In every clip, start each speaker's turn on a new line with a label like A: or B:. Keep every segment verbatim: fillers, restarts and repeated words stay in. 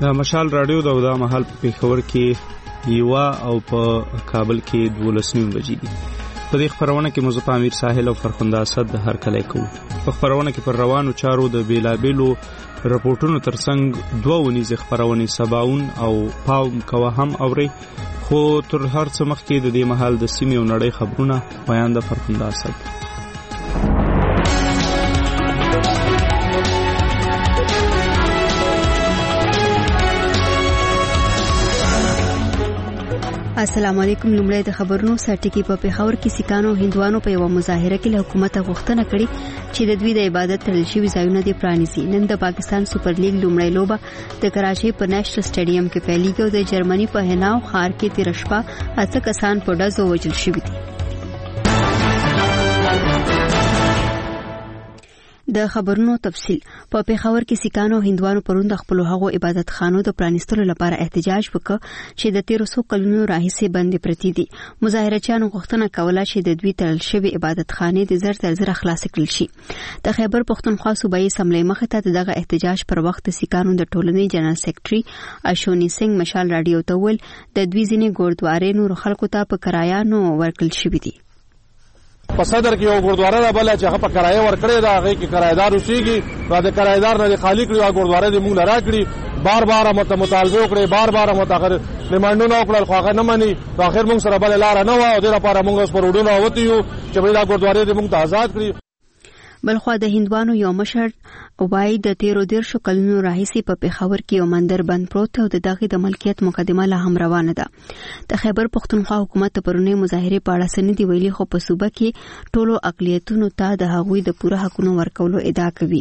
A: د مشال رادیو د ودا محل په پیښور کې یوا او په کابل کې دولس نیم بجې دي. په دې خبرونه کې مزه امیر ساحل او فرخنده اسد هر کله کوي. په خبرونه کې پر روانو چارو د بیلابیلو رپورټونو ترڅنګ دوه ونیزه خبرونه سباون او پاوم کوه هم اوري، خو تر هر څه مخکې د دې محل د سیمې او نړۍ خبرونه بیان د فرخنده اسد.
B: السلام علیکم. لومړی د خبرونو سرټکی په پیښور کې سیکانو هندوانو په یو مظاهره کې له حکومت غوښتنه کړې چې د دوی د عبادت تړل شوي ځایونه دې پرانیزي. نن د پاکستان سپر لیګ لومړی لوبه د کراچۍ په نېشنل سټیډیم کې پیلېږي او د جرمني په هناو ښار کې تیر شپه اته کسان په ډزو وژل شوي دي. د خبرونو تفصیل. په پیښور کې سیکانو هندوانو پروند خپل هغو عبادت خانو د پرانیستلو لپاره احتجاج وکړ چې د تیر څو کلونو راهیسې بندي پرتی دي. مظاهرچیانو غوښتنه کوله چې د دوی تړل شوی عبادت خانې د زر تر زر خلاص کړل شي. د خیبر پښتونخوا صوبایي اسمبلی مخې ته دغه احتجاج پر وخت سیکانو د ټولنې جنرال سیکریټري اشونی سنگ مشال رادیو ته ویل د دوی ځینې ګوردوارې نور خلکو ته په کرایانو ورکړل شوی دي.
C: په صدر کې یو ګوردواره ده بل چې هغه په کرایه ورکړی دا هغه کې کرایدار اوسېږي را د کرایدار نه خالی کړی او ګوردواره دې موږ لرا کړی بار بار مت مطالبه وکړي بار بار متاخر ریمانډونه وکړل خو هغه نه مني. په اخر موږ سره بل لار نه و او د لپاره موږ اوس پر وډونو وتیو چې دا ګوردواره دې موږ ته آزاد کړی.
B: بلخوا د هندوانو یو مشر وای د تیرو دیرشو کلونو راهیسې په پیښور کې یو مندر بند پروت او د دغه د ملکیت مقدمه لا هم روانه ده. د خیبر پښتونخوا حکومت پرونی مظاهره په اړه سندې ویلي خو په صوبه کې ټولو اقلیتونو ته د هغوی د پوره حقونو ورکولو ادعا کوي.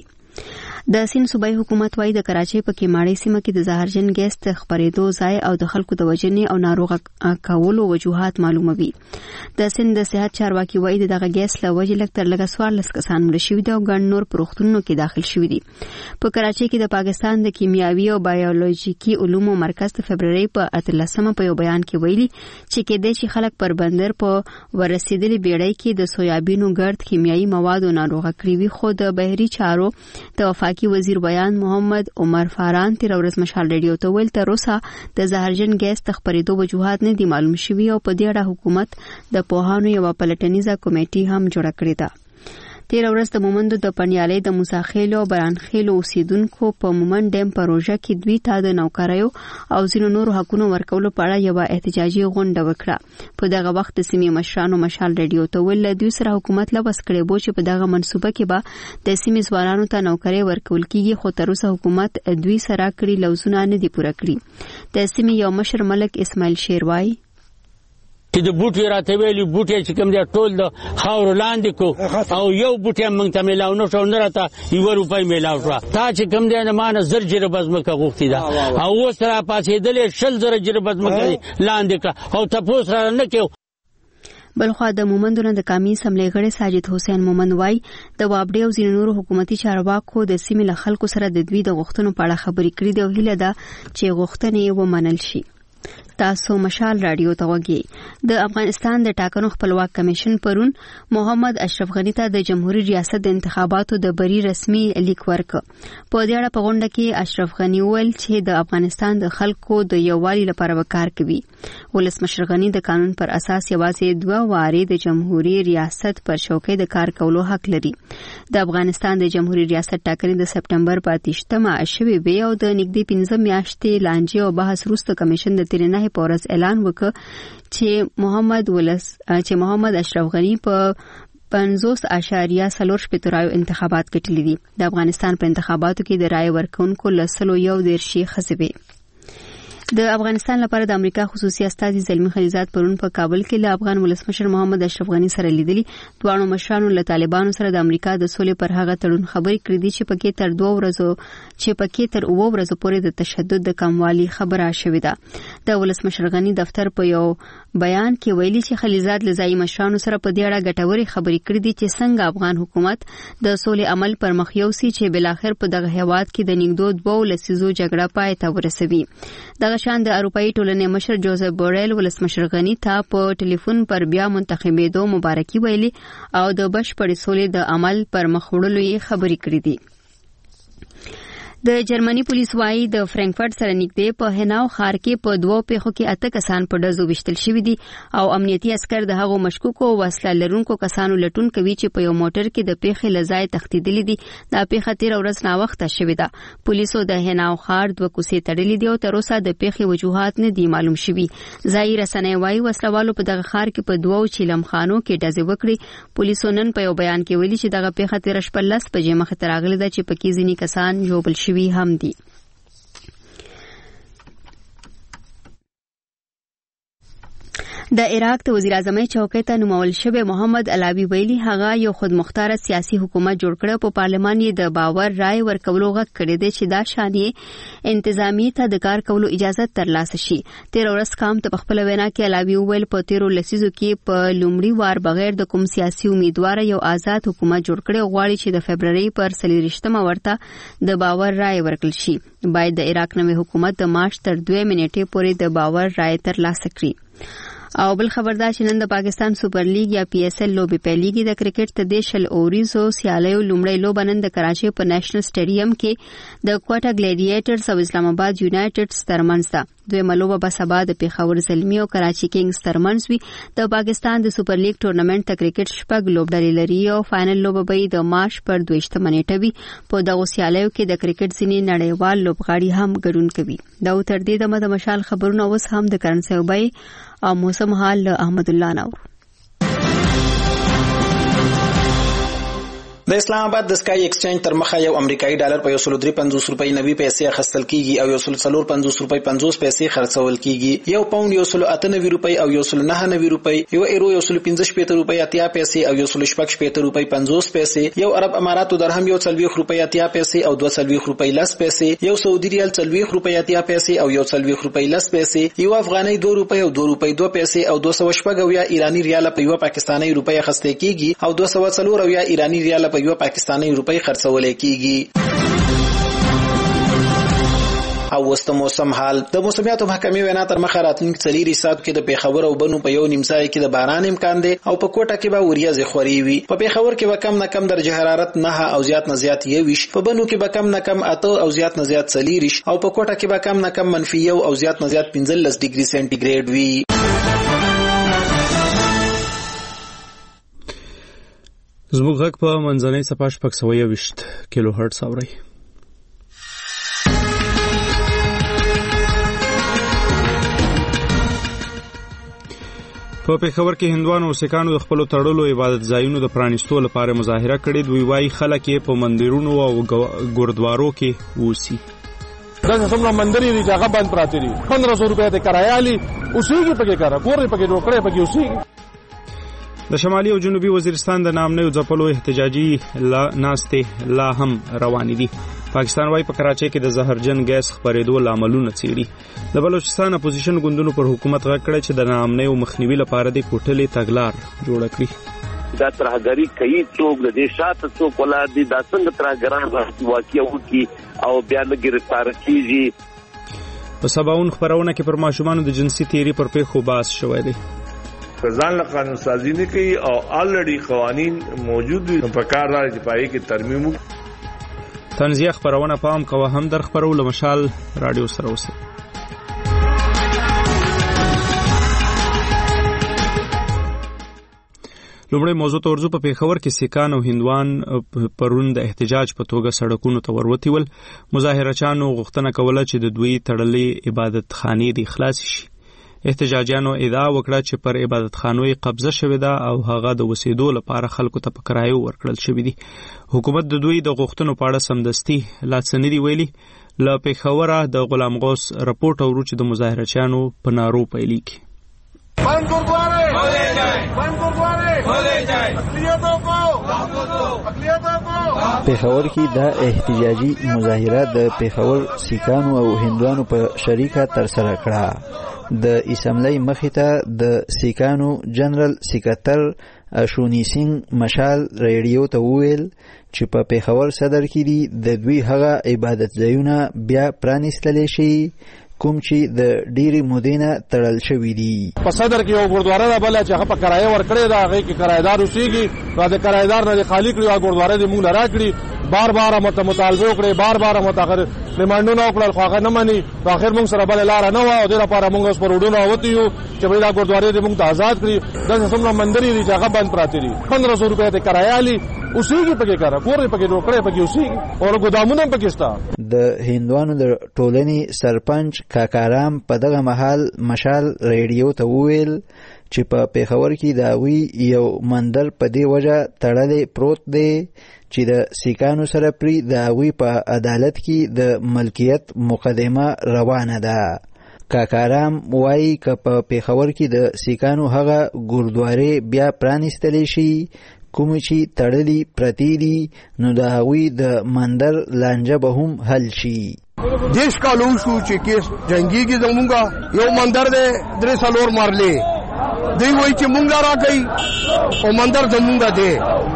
B: د سین صوبایي حکومت وايي د کراچۍ په کیماړي سیمه کې د زهرجن ګیس د خپرېدو ځای او د خلکو د وژنې او ناروغه کولو وجوهات معلوموي. د سین د صحت چارواکي وايي دغه ګیس له وجې لږ تر لږه څوارلس کسان مړه شوي دي او ګڼ نور په روغتونونو کې داخل شوي دي. په کراچۍ کې د پاکستان د کیمیاوي او بایولوژیکي علومو مرکز د فبرवरी په اتلسمه په یو بیان کې ویلي چې کېدای شي خلک پر بندر په ورسېدلې بیړۍ کې د سویابینو ګرد کیمیاوي مواد ناروغه کړي وي. خو د بهري چارو د وفاقي وزیر بیان محمد عمر فاران تیر ورځ مشال رادیو ته ویل تر اوسه د زهرجن ګیس د خپرېدو وجوهات نه دي معلوم شوي او په دې اړه حکومت د پوهانو یو پلټنیزه کمیټه هم جوړه کړې ده. تیر ورځ د مومندو د پنیالۍ د موساخیلو برانخیلو اوسیدونکو په مومند ډیم پروژه کې دوی ته د نوکریو او ځینو نورو حقونو ورکولو په اړه یو احتجاجي غونډه وکړه. په دغه وخت د سیمې مشرانو مشال رادیو ته ویل دوی سره حکومت لوس کړی بو چې په دغه منصوبه کې به د سیمې ځوانانو ته نوکری ورکول کیږي خو تر اوسه حکومت دوی سره کړی لوزونه نه دي پوره کړی. د سیمې یو مشر ملک اسماعیل شیروای
D: چې د بوټي راته ویلي بوټي چې کوم دی ټول د خاورو لاندې کو او یو بوټي موږ ته میلاو نه شو نه راته یو روپۍ میلاو شوه. تا چې کوم دی د ما نه زر جربه ځمکه غوښتې ده او اوس را پاڅېدلې شل زره جربه ځمکه لاندې کړه او تپوس را نه کوي.
B: بلخوا د مومندو نه د قومي اسمبلی غړی ساجد حسین مومند وای د وابډې او ځینو نورو حکومتي چارواکو د سیمې له خلکو سره د دوی د غوښتنو په اړه خبرې کړې دي او هیله ده چې غوښتنې ومنل شي. تاسو مشال رادیو ته وګورئ. د افغانستان د ټاکنو خپلواک کمیشن پرون محمد اشرف غنی ته د جمهوریت ریاست د انتخاباتو د بری رسمي لیک ورکړ. په دې اړه په غونډه کې اشرف غنی ویل چې د افغانستان د خلکو د یووالي لپاره وکړ کوي. ولسمشر غنی د قانون پر اساس یوازې دوه واري د جمهوریت ریاست پر چوکۍ د کار کولو حق لري. د افغانستان د جمهوریت ریاست ټاکنې د سپټمبر په اتهشتمه شوې وي او د نږدې پنځه میاشتې لانجې او بحث وروسته کمیشن د تیر نه په ورځ اعلان وکړ چې محمد ولس چې محمد اشرف غنی په پنځوس اعشاریه څلور شپېته رایو انتخابات ګټلي دي. د افغانستان په انتخاباتو کې د رای ورکونکو لسلو یو دیرشي ښځې وې. د افغانستان لپاره د امریکا خصوصي استازي زلمی خلیزات پرون په کابل کې له افغان ولسمشر محمد اشرف غنی سره لیدلي. دوه مشرانو له طالبانو سره د امریکا د سولې پر هغه تړون خبرې کړې دي چې پکې تر دوه ورځو چې پکې تر اوه ورځو پورې د تشدد د کموالي خبره شوې ده. د ولسمشر غنی دفتر په یو بیان کې ویلي چې خلیزات له ځایي مشرانو سره په دې اړه ګټورې خبرې کړې دي چې څنګه افغان حکومت د سولې عمل پر مخ یوسي چې بلاخر په دغه هیواد کې د نږدې دوه لسیزو جګړه پای ته ورسوي. دغه شان د اروپאי ټولنې مشر جوزف بورل ولسمشر غنی ته په ټلیفون پر بیا منتخبېدو مبارکي ویلي او د بشپړې سولې د عمل پر مخ وړلو یې خبرې کړې دي. د جرمني پولیس وايي د فرانکفورت سره نږدې په هناو ښار کې په دوو پیښو کې اته کسان په ډزو وشتل شوي دي او امنیتي عسكر د هغو مشکوکو وسله لرونکو کسانو لټون کوي چې په یو موټر کې د پیښې لځای تښتیدلي دي. دا پیښه تیر ورځ ناوخته شوې ده. پولیسو د هناو ښار دوه کوڅې تړلې دي او تر اوسه د پیښې وجوهات نه دي معلوم شوي. ځایي رسنۍ وايي وسلوالو په دغه ښار کې په دوو چیلمخانو کې ډزې وکړې. پولیسو نن په یو بیان کې ویلي چې دغه پیښه تیر شپه لس بجې مخې ته راغلې ده چې پکې ځینې کسان ژوبل شوي هم دي. د عراق د وزیر اعظم چوکۍ ته نومول شوی محمد علاوی ویلي هغه یو خودمختار سیاسي حکومت جوړ کړ. په پارلمان یې د باور رائے ورکولو غږ کړی دی چې دا شانې انتظامی ته د کار کولو اجازه ترلاسه شي. تیر ورځ کام ته خپل وینا کې علاوی ویل په تیرو لسیزو کې په لومړي وار بغیر د کوم سیاسي امیدوار یو آزاد حکومت جوړ کړي غواړي چې د فبرवरी پر څلوېښتمه ورته د باور رائے ورکړل شي. باید د عراق نوې حکومت د مارچ تر دوه منېټې پورې د باور رائے ترلاسه کړي. او بل خبردار چې نن د پاکستان سپر لیګ یا پی ایس ایل لوبې پیلېږي. د کرکټ د دیشل اوریزو سیالیو لومړی لوبه نن د کراچۍ په نېشنل سټیډیم کې د کوټا ګلیډیټرز او اسلام آباد یونایټډز ترمنځ ده. دویمه لوبه به سبا د پیښور زلمي او کراچي کینګز ترمنځ وي. د پاکستان د سپر لیګ ټورنمنټ د کرکټ شپږ لوبډلې لري او فائنل لوبه به د مارچ پر دویشتمه نیټه وي. په دغه سیالیو کې د کرکټ ځینې نړیوال لوبغاړي هم ګډون کوي. دا تر دې دمه د مشال خبرونه اوس هم د کرنسي وبای او موسم حال له احمد الله نور.
E: د اسلام آباد د سکای ایکسچینج تر مخه یو امریکایي ډالر په یو سل درې پنځوس روپۍ نوي پیسې اخیستل کیږي او یو سل څلور پنځوس روپۍ پنځوس پیسې خرڅول کیږي. یو پاوند یو سل اته نوي روپۍ او یو سل نهه نوي روپۍ، یو ایرو یو سل پنځه شپېته روپۍ اتیا پیسې او یو سل شپږ شپېته روپۍ پنځوس پیسې، یو عرب اماراتو درهم یو څلوېښت روپۍ اتیا پیسې او دوه څلوېښت روپۍ لس پیسې، یو سعودي ریال څلوېښت روپۍ اتیا پیسې او یو څلوېښت روپۍ لس پیسې، یو افغاني دوه روپۍ او دوه روپۍ دوه پیسې او دوه سوه شپږ اویا ایراني ریال په یو پاکستاني روپۍ اخیستل کیږي او دوه سوه څلور اویا ایراني ریال په یو پاکستاني روپۍ خرڅول کیږي. او وسط موسم حال. د موسمیاتو محکمې وینا تر مخه راتلونکي څلوري ساعت کې د پیښور او بنو په یو نیمځای کې د باران امکان دی او په کوټه کې به وریځې خوري وي. په پیښور کې به کم نه کم درجه حرارت نه او زیات نه زیات یویش، په بنو کې به کم نه کم اته او زیات نه زیات څلوریش او په کوټه کې به کم نه کم منفي یو او زیات نه زیات پنځلس ډیګري سانتي وي.
A: زموږ غږ په منځنۍ څپه شپږ سوه یوویشت کیلو هرټز اورئ. په پیښور کې هندوانو او سیکانو د خپلو تړلو عبادت ځایونو د پرانیستو لپاره مظاهره کړې. دوی وایي خلک یې په مندرونو او ګوردوارو کې اوسي.
C: داسې څومره مندرې دي چې هغه بند پراته دي، پندرہ سو روپۍ ته کرایه اخلي، اوسېږي پکې کاره کور یې پکې جوړ کړی پکې اوسېږي.
A: د شمالي او جنوبي وزیرستان د نامنیو ځپلو احتجاجي لا ناستې لا هم روانې دي. پاکستان وايي په کراچۍ کې د زهرجن ګیس خپرېدو لاملونه څېړي. د بلوچستان اپوزیشن ګوندونو پر حکومت غږ کړی چې د نامنیو مخنیوي لپاره د کوټلې تګلار جوړه کړي.
F: دا ترهګري کوي څوک د دې شاته څوک ولادي دي، دا څنګه ترهګران واقع وکړي او بیا نه ګرفتار کیږي.
A: په سباون خبرونه کې پر ماشومانو د جنسي تیری پر پیښو بحث شوی دی.
G: ځان له قانون سازی نه کوي او الریډي قوانین موجود دي، په کار راځي چې پای کې ترمیم وکړي.
A: تنزیه خبرونه پام کوه هم در خبرو لمشال رادیو سره اوسه. لومړی موضوع ته ورځو. په پیښور کې سیکان او هندوان پرون د احتجاج په توګه سړکونو ته وروتي ول. مظاهرچیانو غوښتنه کوله چې د دوی تړلې عبادت خانې د خلاص شي. احتجاجیانو ادعا وکړه چې پر عبادت خانو یې قبضه شوې ده او هغه د وسیدو لپاره خلکو ته په کرایه ورکړل شوی دی. حکومت د دوی د غوښتنو په اړه سمدستي لا څه نه دي ویلي. له پیښوره د غلام غوث رپورټ اورو چې د مظاهرچیانو په نارو پیلیږي.
H: بند گردوارے کھولے جائیں، بند گردوارے کھولے جائیں، اقلیتوں کو اقلیتوں کو.
I: پیښور کې دا احتجاجي مظاهره د پیښور سیکانو او هندوانو په شریکه ترسره کړه. د اسمبلی مخې ته د سیکانو جنرال سیکرټر اشونی سنگ مشال ریډیو ته وویل چې په پیښور صدر کې دي د دوی هغه عبادت ځایونه بیا پرانیستلی شي کوم چې د ډېرې مودې نه تړل شوي دي.
C: په صدر کې یو ګردواره ده بله چې هغه په کرایه ورکړې ده، هغې کې کرایهدار اوسېږي، نو د کرایهدار نه دې خالي کړي او ګردواره دې موږ له راکړي. بار بار مته مطالبه وکړې، بار بار مته اخر ریمانډونه وکړل، خو هغه نه مني. په اخر موږ سره بله لاره نه وه او دې لپاره موږ اوس په روډونو راوتي یو چې بهې دا ګردوارې دې موږ ته آزاد کړي. داسې څومره مندرې دي چې هغه بند پراته دي. پندرہ سو روپۍ ته کرایه الي، اوسېږي پکې کاره کور یې پکې جوړ کړی، پکې اوسېږي او ګودامونه هم پکې شته.
I: د هندوانو د ټولنې سرپنچ کاکارام په دغه مهال مشال ریډیو ته وویل چې په پیښور کې د هغوی یو مندر په دې وجه تړلی پروت دی چې د سیکانو سره پرې د هغوی په عدالت کې د ملکیت مقدمه روانه ده. کاکارام وایي که په پیښور کې د سیکانو هغه ګردوارې بیا پرانیستلی شي کوم چې تړلي پرتې دي، نو د هغوی د مندر لانجه به هم حل شي.
J: دیش کالو شو چې کیس جنگیږي زمونږه یو مندر دی درې څلور مرلې دی وایي چې مونږه راکوي او مندر زمونږه دی.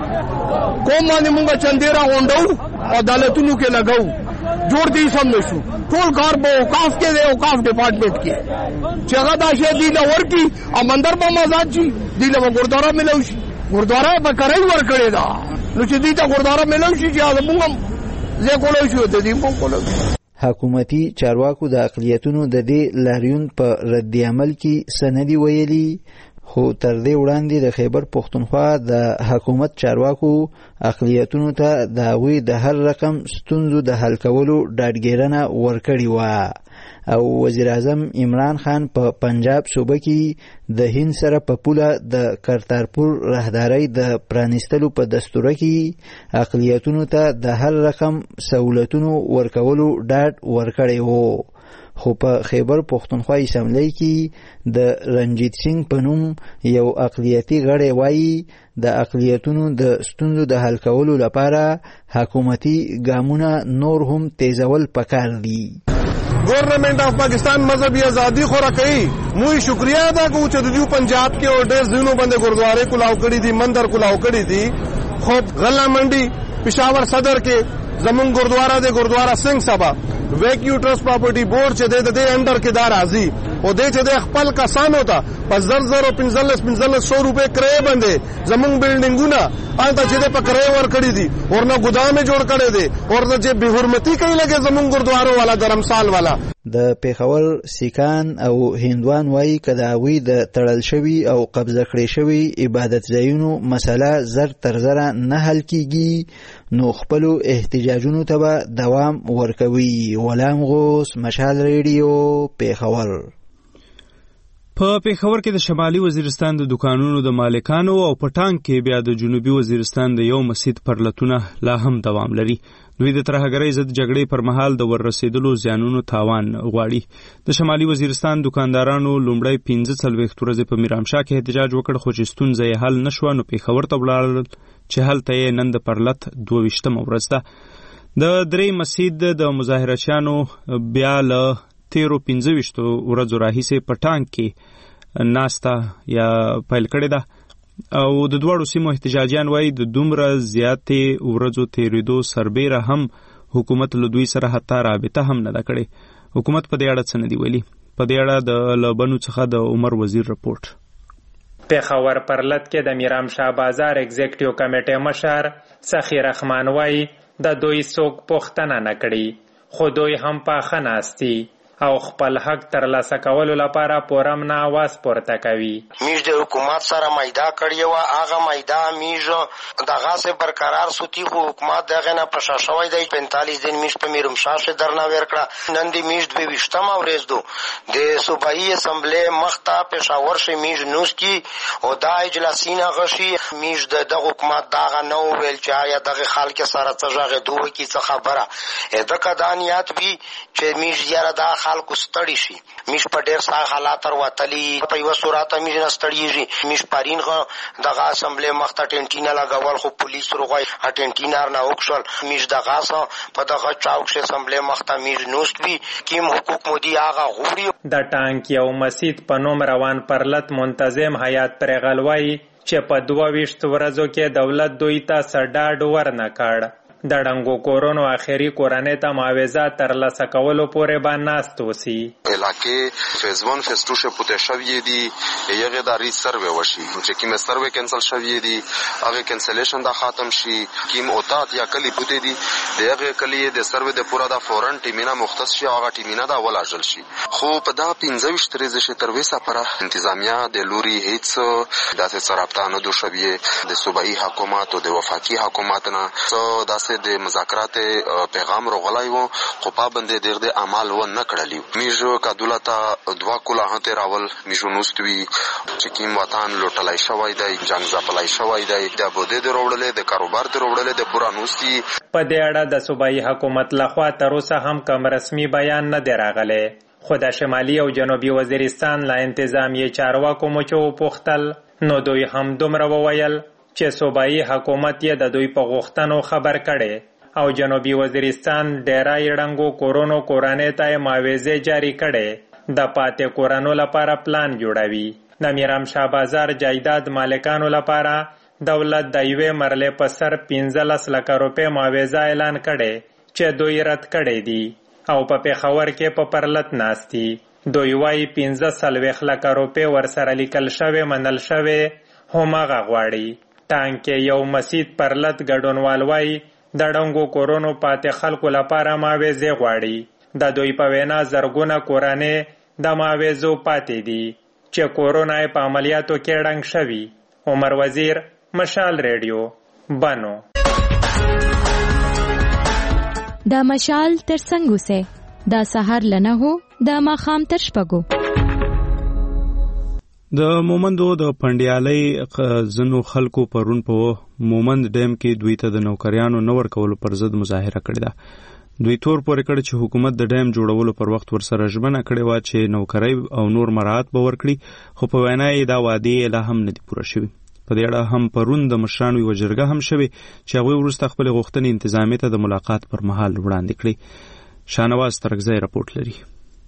J: کوم باندې مونږه چندې راغونډو عدالتونو کې لګو جوړ دی سم نشو. ټول کار به اوقاف کې دی، اوقاف ډپارټمنټ کې چې هغه دا شی دی له ورکي او مندر به آزاد شي، دی له ګردواره ملو شي. ګردواره به کرای ورکړې ده نو چې دی ته ګردواره ملو شي چې هغه مونږ زه کولای شو د دې مونږ کولای.
I: حکومتي چارواکو د اقلیتونو د دې لاریون په رد عمل کې سندي ویلي، خو تر دې وړاندې د خیبر پښتونخوا د حکومت چارواکو اقلیتونو ته د هغوی د هر رقم ستونزو د حل کولو ډاډګیرنه ورکړې وه. او وزیر اعظم عمران خان په پنجاب صوبه کې د هند سره په پوله د کرتارپور راهدارۍ د پرانیستلو په دستوره کې اقلیتونو ته د هر رقم سہولتونو ورکولو ډاډ ورکړی وو. خو په خیبر پښتونخوا اسمبلی کې د رنجیت سنگ په نوم یو اقلیتي غړی وایي د اقلیتونو د ستونزو د حل کولو لپاره حکومتي ګامونه نور هم تیزول پکار دي.
C: گورنمنٹ آف پاکستان مذہبی آزادی خورا کئی موئی شکریہ ادا کو چې د پنجاب کې اور ډېر ځینو باندې ګردوارې کلاو کړي دي، مندر کلاو کړي دي. خو غلا منډي پېښور صدر کې زمون ګردوارا د ګردوارا سنگ صاحب ویکیو ټرست پراپرټي بورډ چې د دې انډر کې دار راځي او د چې د خپل کسان ہوتا په زر زر او پنځلس پنځلس سو روپے کرایه باندې زمون بلډینګونه آنته چې په کرایه ور کړی دي اور نه ګدام جوړ کړی دي اور نه چې به حرمتي کوي لګي زمون ګردوارو والا درمسال والا.
I: د پیښور سیکان او هندوان وایي که د هغوی د تړل شوي او قبضه کړی شوي عبادت ځایونو مسله زر تر زره نه حل کیږي نو خپلو احتجاجونو ته به دوام ورکوي. غلام غوث، مشال ریډیو، پیښور.
A: په پیښور کې د شمالي وزیرستان د دکانونو د مالکانو او پټانګ کې بیا د جنوبي وزیرستان د یو مسجد پرلتونه لا هم دوام لري. دوی د ترهګرۍ ضد جګړې پر مهال د وررسېدلو زیانونو تاوان غواړي. د شمالي وزیرستان دکاندارانو لومړی پنځه څلوېښت ورځې په میرامشاه کې احتجاج وکړ، خو چې ستونزه یې حل نه شوه نو پیښور ته ولاړل چې هلته یې نن د پرلت دوه ویشتمه ورځ ده. د درې مسجد د مظاهرچیانو بیا له تیرو پنځه ویشتو ورځو راهیسې په ټانک کې ناسته یا پیل کړې ده او د دواړو سیمو احتجاجیان وایي د دومره زیاتې ورځو تیریدو سربیره هم حکومت له دوی سره حتی رابطه هم نه ده کړې. حکومت په دې اړه څه نه دي ویلي. په دې اړه د لبنو څخه د عمر وزیر رپورټ.
K: پیښور پرلت کې د میرامشاه بازار ایگزیکټیو کمیټې مشر سخی رحمان وایي د دوی څوک پوښتنه نه کړي، خو دوی هم پاخه ناستي او خپل حق ترلاسه کولو لپاره پورم نه आवाज پورته کوي.
L: میج د حکومت سره مایدا کړی و، هغه مایدا میج دغه سه برقرار سوتی خو حکومت دغه نه پښاشوي د پینتالیس دن میج په میرمشاه درنه ورکړه. نن دی میج دوه ویشتمه ورځ دو د صوبایي اسمبلی مخته پېښور شي میج نوستي او دا اجلاسینه غشي میج د دغه حکومت دغه نو ویل چې آیا دغه خلک سره څه ژغه دوه کی څه خبره اته کدانیات وی چې میج یاره دا خلکو ستړي شي. میش په ډېر سخت حالات ورتلی په یو صورت میش نه ستړيږي. میش پارین غو دغه اسمبلی مخته ټینټینا لګول خو پولیس روغای ټینټینار نه وکړل. میش دغه سو په دغه چاوک شه اسمبلی مخته میش نوست وی کیم حقوق مودي هغه غوړي.
K: د ټانک یو مسجد په نوم روان پرلت منتظم حیات پرغلوي چې په دوه ویشت ورځو کې دولت دوی ته سډاډ ورنه کړ. د ړنګو کورونو اخري کورنۍ ته معاوضه ترلاسه کولو پورې به ناست وسي.
M: علاقې فیز ون فیز ټو شه پوته شوی دي یغه د ری سروې وشي چې کیمه سروې کینسل شوی دي هغه کینسلیشن دا ختم شي کیم اوتات یا کلی پوته دي دغه کلی د سروې د پورا د فورن ټیمینا مختص شي هغه ټیمینا دا ولاجل شي. خو په دا پنځه ویشت تریزه شه تر وسه پر انتظامیه د لوري هیڅ داسې سرابطه نه دو شوی د صوبایي حکومت او د وفاقي حکومت نه څو داسې د مذاکرات پیغام راغلی وو خو پابندې ډېر د عمل و نه کړلی. میژو کدولتا دوا کوله هته راول میژو نوستوي چې کیم وطن لوټلای شوی دی جنگ ځپلای شوی دی د بوده د وروړلې د کاروبار د وروړلې د پورا نوستي.
K: په دې اړه د صوبایي حکومت لخوا تر اوسه هم کوم رسمي بیان نه دی راغلی. خو د شمالي او جنوبي وزیرستان لا انتظامیه چارواکو مو چې وپوښتل نو دوی هم دومره وویل چې صوبایي حکومت یې د دوی په غوښتنو خبر کړي او جنوبي وزیرستان ډیری ړنګو کورونو کورنۍ ته معاوضې جاری کړي د پاتې کورونو لپاره پلان جوړوي. د میرام شاه بازار جایداد مالکانو لپاره دولت د یوې مرلې په سر پنځلس لکه روپۍ معاوضه اعلان کړي چې دوی رد کړي دي او په پېښور کې په پرلت ناستي. دوی وایي پنځه څلوېښت لکه روپۍ ورسره لیکل شوې منل شوې هماغه غواړي. ټانکې یو مسید پرلت ګډونوال وایي د ړنګو کورونو پاتې خلکو لپاره معاوضې غواړي. د دوی په وینا زرګونه کورنۍ د معاوضو پاتې دي چې کورونه یې په عملیاتو کې ړنګ شوي. عمر وزیر، مشال ریډیو، بنو.
N: دا مشال تر څنګه سه دا سحر لنه هو دا ماخام تر شپږو.
A: د مومندو د پنډیالۍ ځینو خلکو پرون په مومند ډیم کې دوی ته د نوکریانو نه ورکولو پر ضد مظاهره کړې ده. دوی تور پورې کړ چې حکومت د ډیم جوړولو پر وخت ورسره ژمنه کړې وه چې نوکرۍ او نور مراعات به ورکړي خو په وینا یې دا وعدې لا هم نه دي پوره شوي. په دې اړه هم پرون د مشرانو یوه جرګه هم شوې چې هغوی وروسته خپلې غوښتنې انتظامیې ته د ملاقات پر مهال وړاندې کړې. شاهنواز ترکزی راپورټ لري.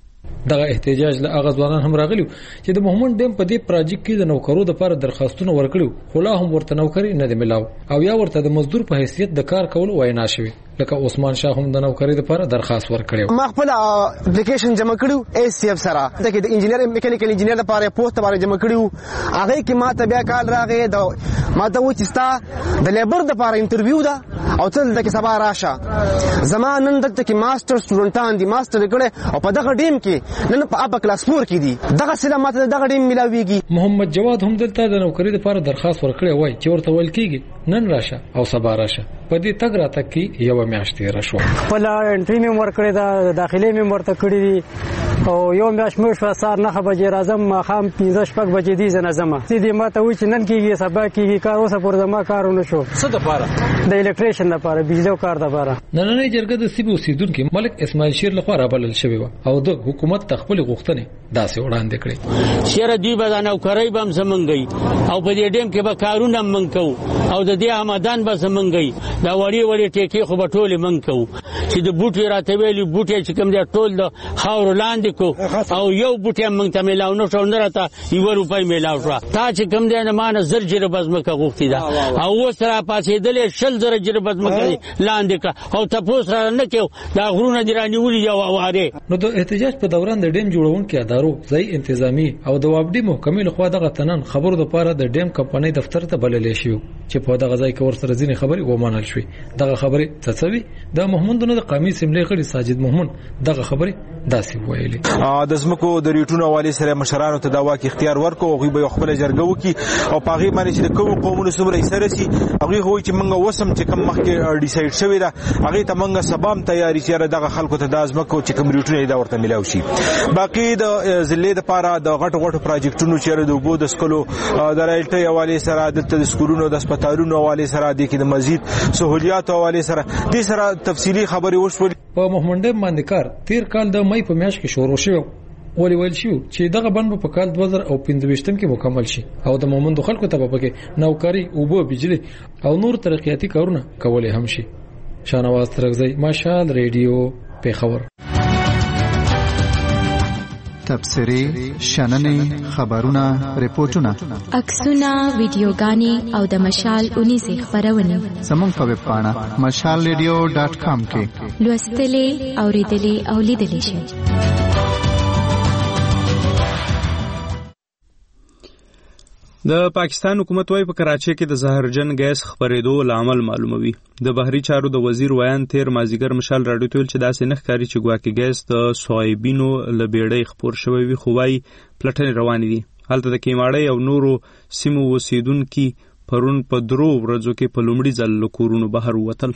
O: دغه احتجاج له هغه ځوانان هم راغلیو چې د مومند ډیم په دې پروژې کې د نوکرو لپاره درخواستونه ورکړي خو لا هم ورته نوکری نه دی ملاو او یا ورته د مزدور په حیثیت د کار کول وینا شوی. لکه عثمان شاه هم د نوکری لپاره درخواست ورکړی.
P: ما خپل اپلیکیشن جمع کړو ایس سی اف سره د انجینیر میکانیکل انجینیر لپاره پوسټ باندې جمع کړو. هغه کې ما ته بیا کال راغی د ما ته و چې ستا د لیبر لپاره انټرویو ده او تل د کې سبا راشه. زما نن دلته کې ماستر سټوډنټان دي ماستر کړي او په دغه ډیم کې نن په اپ کلاس فور کې دي دغه سره ماته دغه ډیم ملاويږي.
O: محمد جواد هم دلته د نوکری لپاره درخواست ورکړی وای چې ورته ویل کېږي نن راشه او سبا راشه. په دې تګ راته کې یو میاشت تیر شو.
Q: خپل انټری مې ورکړی دا داخلي مې ورته کړی دي او یو میاشت مې شو سار نه بجې راځم ماخام پنځه شپږ بجې دي زنه زما دې ماته وی چې نن کېږي سبا کېږي کار اوسه پر زما کارونه شو.
O: څه د لپاره؟
Q: د الیکټریشن لپاره بجلی کار لپاره.
O: نننۍ جرګه د سیمې اوسیدونکو ملک اسماعیل شیر لخوا رابلل شوی و او د حکومت تخپل غوښتنې داسې وړاندې کړې.
D: شیر دی به د نوکرۍ به هم زمونږی او په دې ډیم کې به کارونه هم موږ کوو او د دې آمدان به زمونږی دا وړې وړې ټیکې خو به ټولې موږ کوو چې د بوټي راته ویلي بوټي چې کوم دی ټول د خاورو لاندې کو او یو بوټی هم موږ ته میلاو نه شو نه راته یوه روپۍ میلاو شوه. تا چې کوم دی نه ما نه زر جربه ځمکه غوښتې ده او اوس را پاڅېدلې شل زره جربه ځمکه لاندې کړه او تپوس را نه کوو دا غرونه دې رانیولي دي او اوارې.
O: نو د احتجاج په دوران د ډیم جوړونکو ادارو ځای انتظامی او د وابډي محکمې لخوا دغه تنن خبرو لپاره د ډیم کمپنۍ دفتر ته بللې شو چې په دغه ځای کې ورسره ځینې خبرې ومنل شوې. دغه خبرې څڅوي د محمدونو د قومي اسمبلی غړي ساجد محمود دغه خبرې داسې ویلي.
R: د زمکو د ریټونو والي سره مشرانو ته دا واک اختیار ورکو او غوي به خپل جرګه وکي او پاغي باندې چې کوم قومونو سره یې سره سي هغه هوی چې موږ وسم چې کوم مخکې ډیسایډ شوی دا هغه ته موږ سبام تیاری چې دغه خلکو ته د زمکو چې کوم ریټونه دا ورته ملاوي شي. باقي د ضلع لپاره د غټ غټ پروجیکټونو چې د وبو د سکلو د رایلټي حواله سره د سکولونو د هسپتالونو حواله سره د کې د مزید سہولیات حواله سره د سره تفصیلی خبري وشول.
O: په محمد باندې کار تیر کال د مې په میاشت کې شروع شو ولې ویل شو چې دغه بند په کال دوه زره پنځه کې مکمل شي او د مومندو خلکو ته په کې نوکری او بو بجلی او نور ترقیاتی کارونه کولای هم شي. شاهنواز ترکزی، مشال ریډیو، پیښور.
S: تبصرې شننې خبرونه ریپورتونه
N: عکسونه ویډیوګانې او د مشال اونیزې خبرونه
S: زموږ په ویب پاڼه مشال ریډیو ډاټ کام کې
N: لوستلې اوریدلې او لیدلې شئ.
A: د پاکستان حکومت وايي په کراچۍ کې د زهرجن ګیس خپرېدو لامل معلوموي. د بهري چارو د وزیر ویان تیر مازیګر مشال راډیو ته ویل چې داسې نه ښکاري چې ګواکې ګیس د سوایبینو له بیړۍ خپور شوی وي، خو وايي پلټنې روانې دي. هلته د کیماړۍ او نورو سیمو اوسېدونکي پرون په درو ورځو کې په لومړي ځل له کورونو بهر ووتل.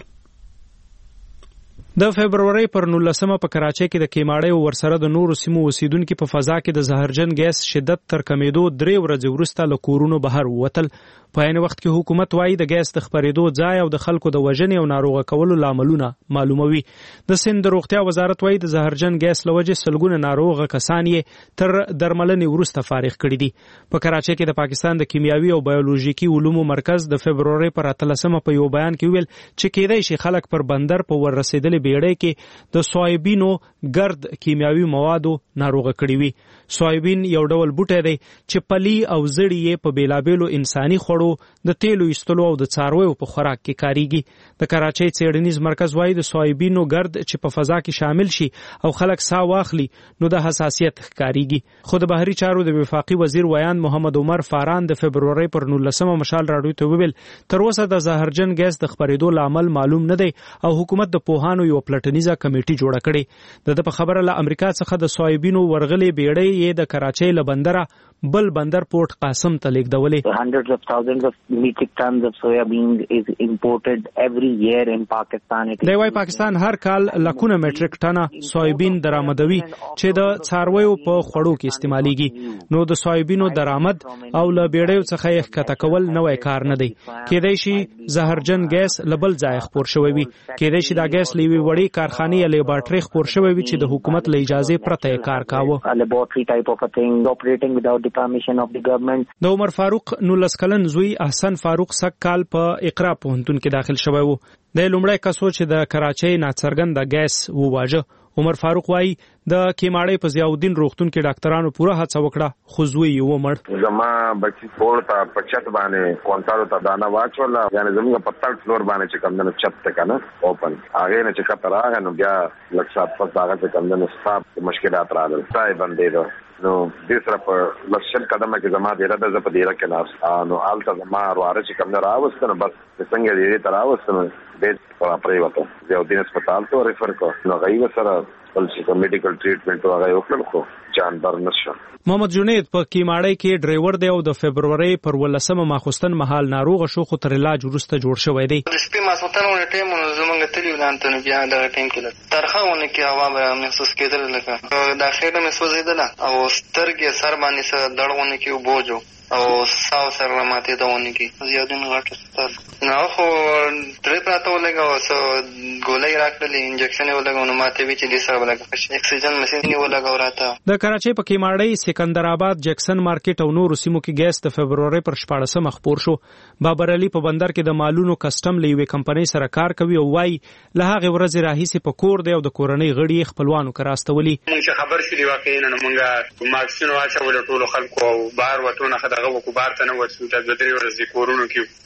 A: د فبرورۍ پر نولسمه په کراچۍ کې د کیماړۍ او ورسره د نورو سیمو اوسېدونکي په فضا کې د زهرجن ګیس شدت تر کمیدو درې ورځې وروسته له کورونو بهر ووتل. په عین وخت کې حکومت وايي د ګیس د خپرېدو ځای او د خلکو د وژنې او ناروغه کولو لاملونه معلوموي. د سند د روغتیا وزارت وايي د زهرجن ګیس له وجې سلګونه ناروغه کسان یې تر درملنې وروسته فارغ کړي دي. په کراچۍ کې د پاکستان د کیمیاوي او بیولوژیکي علومو مرکز د فبرورۍ پر اتلسمه په یو بیان کې ویل چې کېدای شي خلک پر بندر په ور رسېدلې بیړۍ کې د سوایبینو ګرد کیمیاوي موادو ناروغه کړي وي. سوایبین یو ډول بوټی دی چې پلی او زړی یې په بیلابیلو انساني خوړو د تیلو ایستلو او د څارویو په خوراک کې کاریږي. د کراچۍ څېړنیز مرکز وايي د سوایبینو ګرد چې په فضا کې شامل شي او خلک ساه واخلي نو د حساسیت ښکاریږي. خو د بهري چارو د وفاقي وزیر ویان محمد عمر فاران د فبرورۍ پر نولسمه مشال راډیو ته وویل تر اوسه د زهرجن ګیس د خپرېدو لامل معلوم نه دی او حکومت د پوهانو یو پلټنیزه کمیټي جوړه کړې. د په خبره له امریکا څخه د سوایبینو ورغلې بیړۍ یې د کراچۍ له بندره بل بندر پورت قاسم ته لیږدولې.
T: Hundreds of thousands of metric tons of soya bean is imported every year in Pakistan.
A: دی وايي پاکستان هر کال لکونه میټریک ټنه سویابین درآمدوي چې د څارویو په خوړو کې استعمالېږي. نو د سویابینو درآمد او له بیړیو څخه یې ښکته کول نوی کار نه دی. کېدای شي زهرجن ګیس له بل ځایه خپور شوی وي. کېدای شي دا ګیس له یوې وړې کارخانې یا لیبارټرۍ خپور شوی وي چې د حکومت له اجازې پرته یې کار کاوه.
T: Laboratory type of a thing operating without the permission of the government.
A: د عمر فاروق نولس کلن زوی احسن فاروق سک کال په اقرا پوهنتون کې داخل شوی وو. د لومړی کسو چې د کراچۍ ناڅرګنده ګیس وواژه. عمر فاروق وايي د کیماړۍ په ضیاءالدین روغتون کې ډاکټرانو پوره هڅه وکړه خو زوی یې ومړ.
U: زما بچی پور ته په چت باندې کونټالو ته دانا واچوله یعنی زموږ په تل فلور باندې چې کوم نه چت ته کنه اوپن هغه نه چې کتر هغه نو بیا لکه سات پس هغه چې کوم نه ستاب مشکلات راغلل ځای باندې نو د سره په لښل قدمه کې زما ډیره د زپ ډیره کې ناس نو آلته زما واره چې کوم نه راوستنه بس څنګه دې ته راوستنه د پرې وته ضیاءالدین هسپتال ته ریفر کو نو غي سره بل څه میډیکل ټریټمنټ هغه وکړل خو جان بر نشو.
A: محمد جنید په کیماړۍ کې ډرایور دی او د فبرورۍ پر ولسمه ماخوستن مهال ناروغ شو خو تر علاج وروسته جوړ شوی دی.
V: د شپې ماسوتنونه ټیم زمونږ تلیو لانته نو بیا دا ټیم کې ترخهونه کې هوا به محسوس کېدل لکه دا خېټه مې سوځېدله او سترګې سر باندې سره دړونه کې وبوجو او ساو سره ماته دونه کې زیادین غټ ستر نو خو درې پراته ولګا او سو ګولې راکړلې انجکشن ولګا نو ماته وی چې دې سره ولګا اکسیجن ماشين ولګا وراته.
A: د کراچۍ په کیماړۍ سکندرآباد جکسن مارکیټ او نورو سیمو کې ګیس د فبرورۍ پر شپاړسمه خپور شو. بابر علي په بندر کې د مالونو کسټم لوي کمپنۍ سره کار کوي او وايي له هغه ورځې راهیسې په کور دی او د کورنۍ غړي خپلوانو کراستولي.
W: موږ خبر شولې واقعا نو موږ ماکسونو واچول ټول خلکو او بهر وټونه دغه وکبار ته نه ورسو د درې ورځې کورونو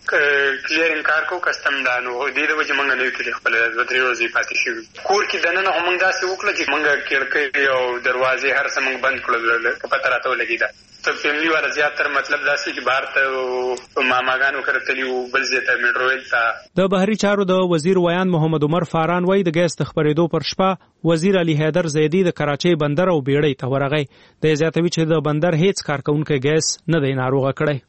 W: کې کلیرینګ کار کو کسٹم دانو دې د وجه مونږ نه ویل خپل د درې ورځې پاتې شو کور کې دنه هم موږ داسې وکړه چې موږ کېړکې او دروازې هر څه موږ بند کړل په پته راته ولګیدا. ته فیملی والا زیاتره مطلب داسې چې بهر ته ماماګانو کرتلیو بل ځای ته میډرویل ته.
A: د بهري چارو د وزیر ویان محمد عمر فاران وايي د ګیس د خپرېدو پر شپه وزیر علي حیدر زیدی د کراچۍ بندر او بیړۍ ته ورغی. د زیاتوي چې د بندر هیڅ کارکونکو ګیس نه دی ناروغه کړی.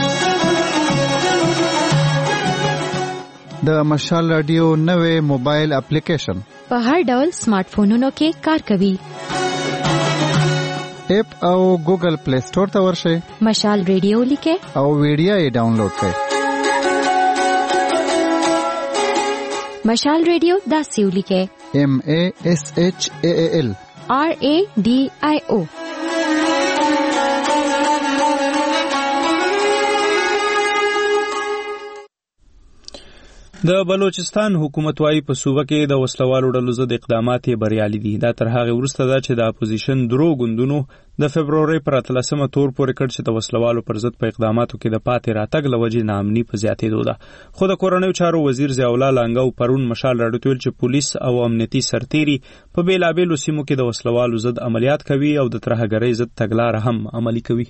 S: د مشال رادیو نوې موبایل اپلیکیشن
N: په هر ډول سمارټ فونونو کې کار کوي.
S: اپ او ګوګل پلی سٹور ته ورشئ
N: مشال ریډیو لیکئ
S: او ویډیو یې ډاونلوډ کړئ.
N: مشال ریډیو داسې ولیکئ
S: ایم ا اس ایچ ا ال
N: آر ا ډي آی او.
A: د بلوچستان حکومت وايي په صوبه کې د وسلوالو ډلو ضد اقدامات یې بریالي دي. دا تر هغه وروسته ده چې د اپوزیشن درو ګوندونو د فبرورۍ پر اتلسمه تور پورې کړ چې د وسلوالو پر ضد په اقداماتو کې د پاتې راتګ له وجې ناامني په زیاتېدو ده. خو د کورنیو چارو وزیر ضیاء الله لانګو پرون مشال راډیو ته ویل چې پولیس او امنیتي سرتیري په بېلابېلو سیمو کې د وسلوالو ضد عملیات کوي او د ترهګرۍ ضد تګلاره هم عملي کوي.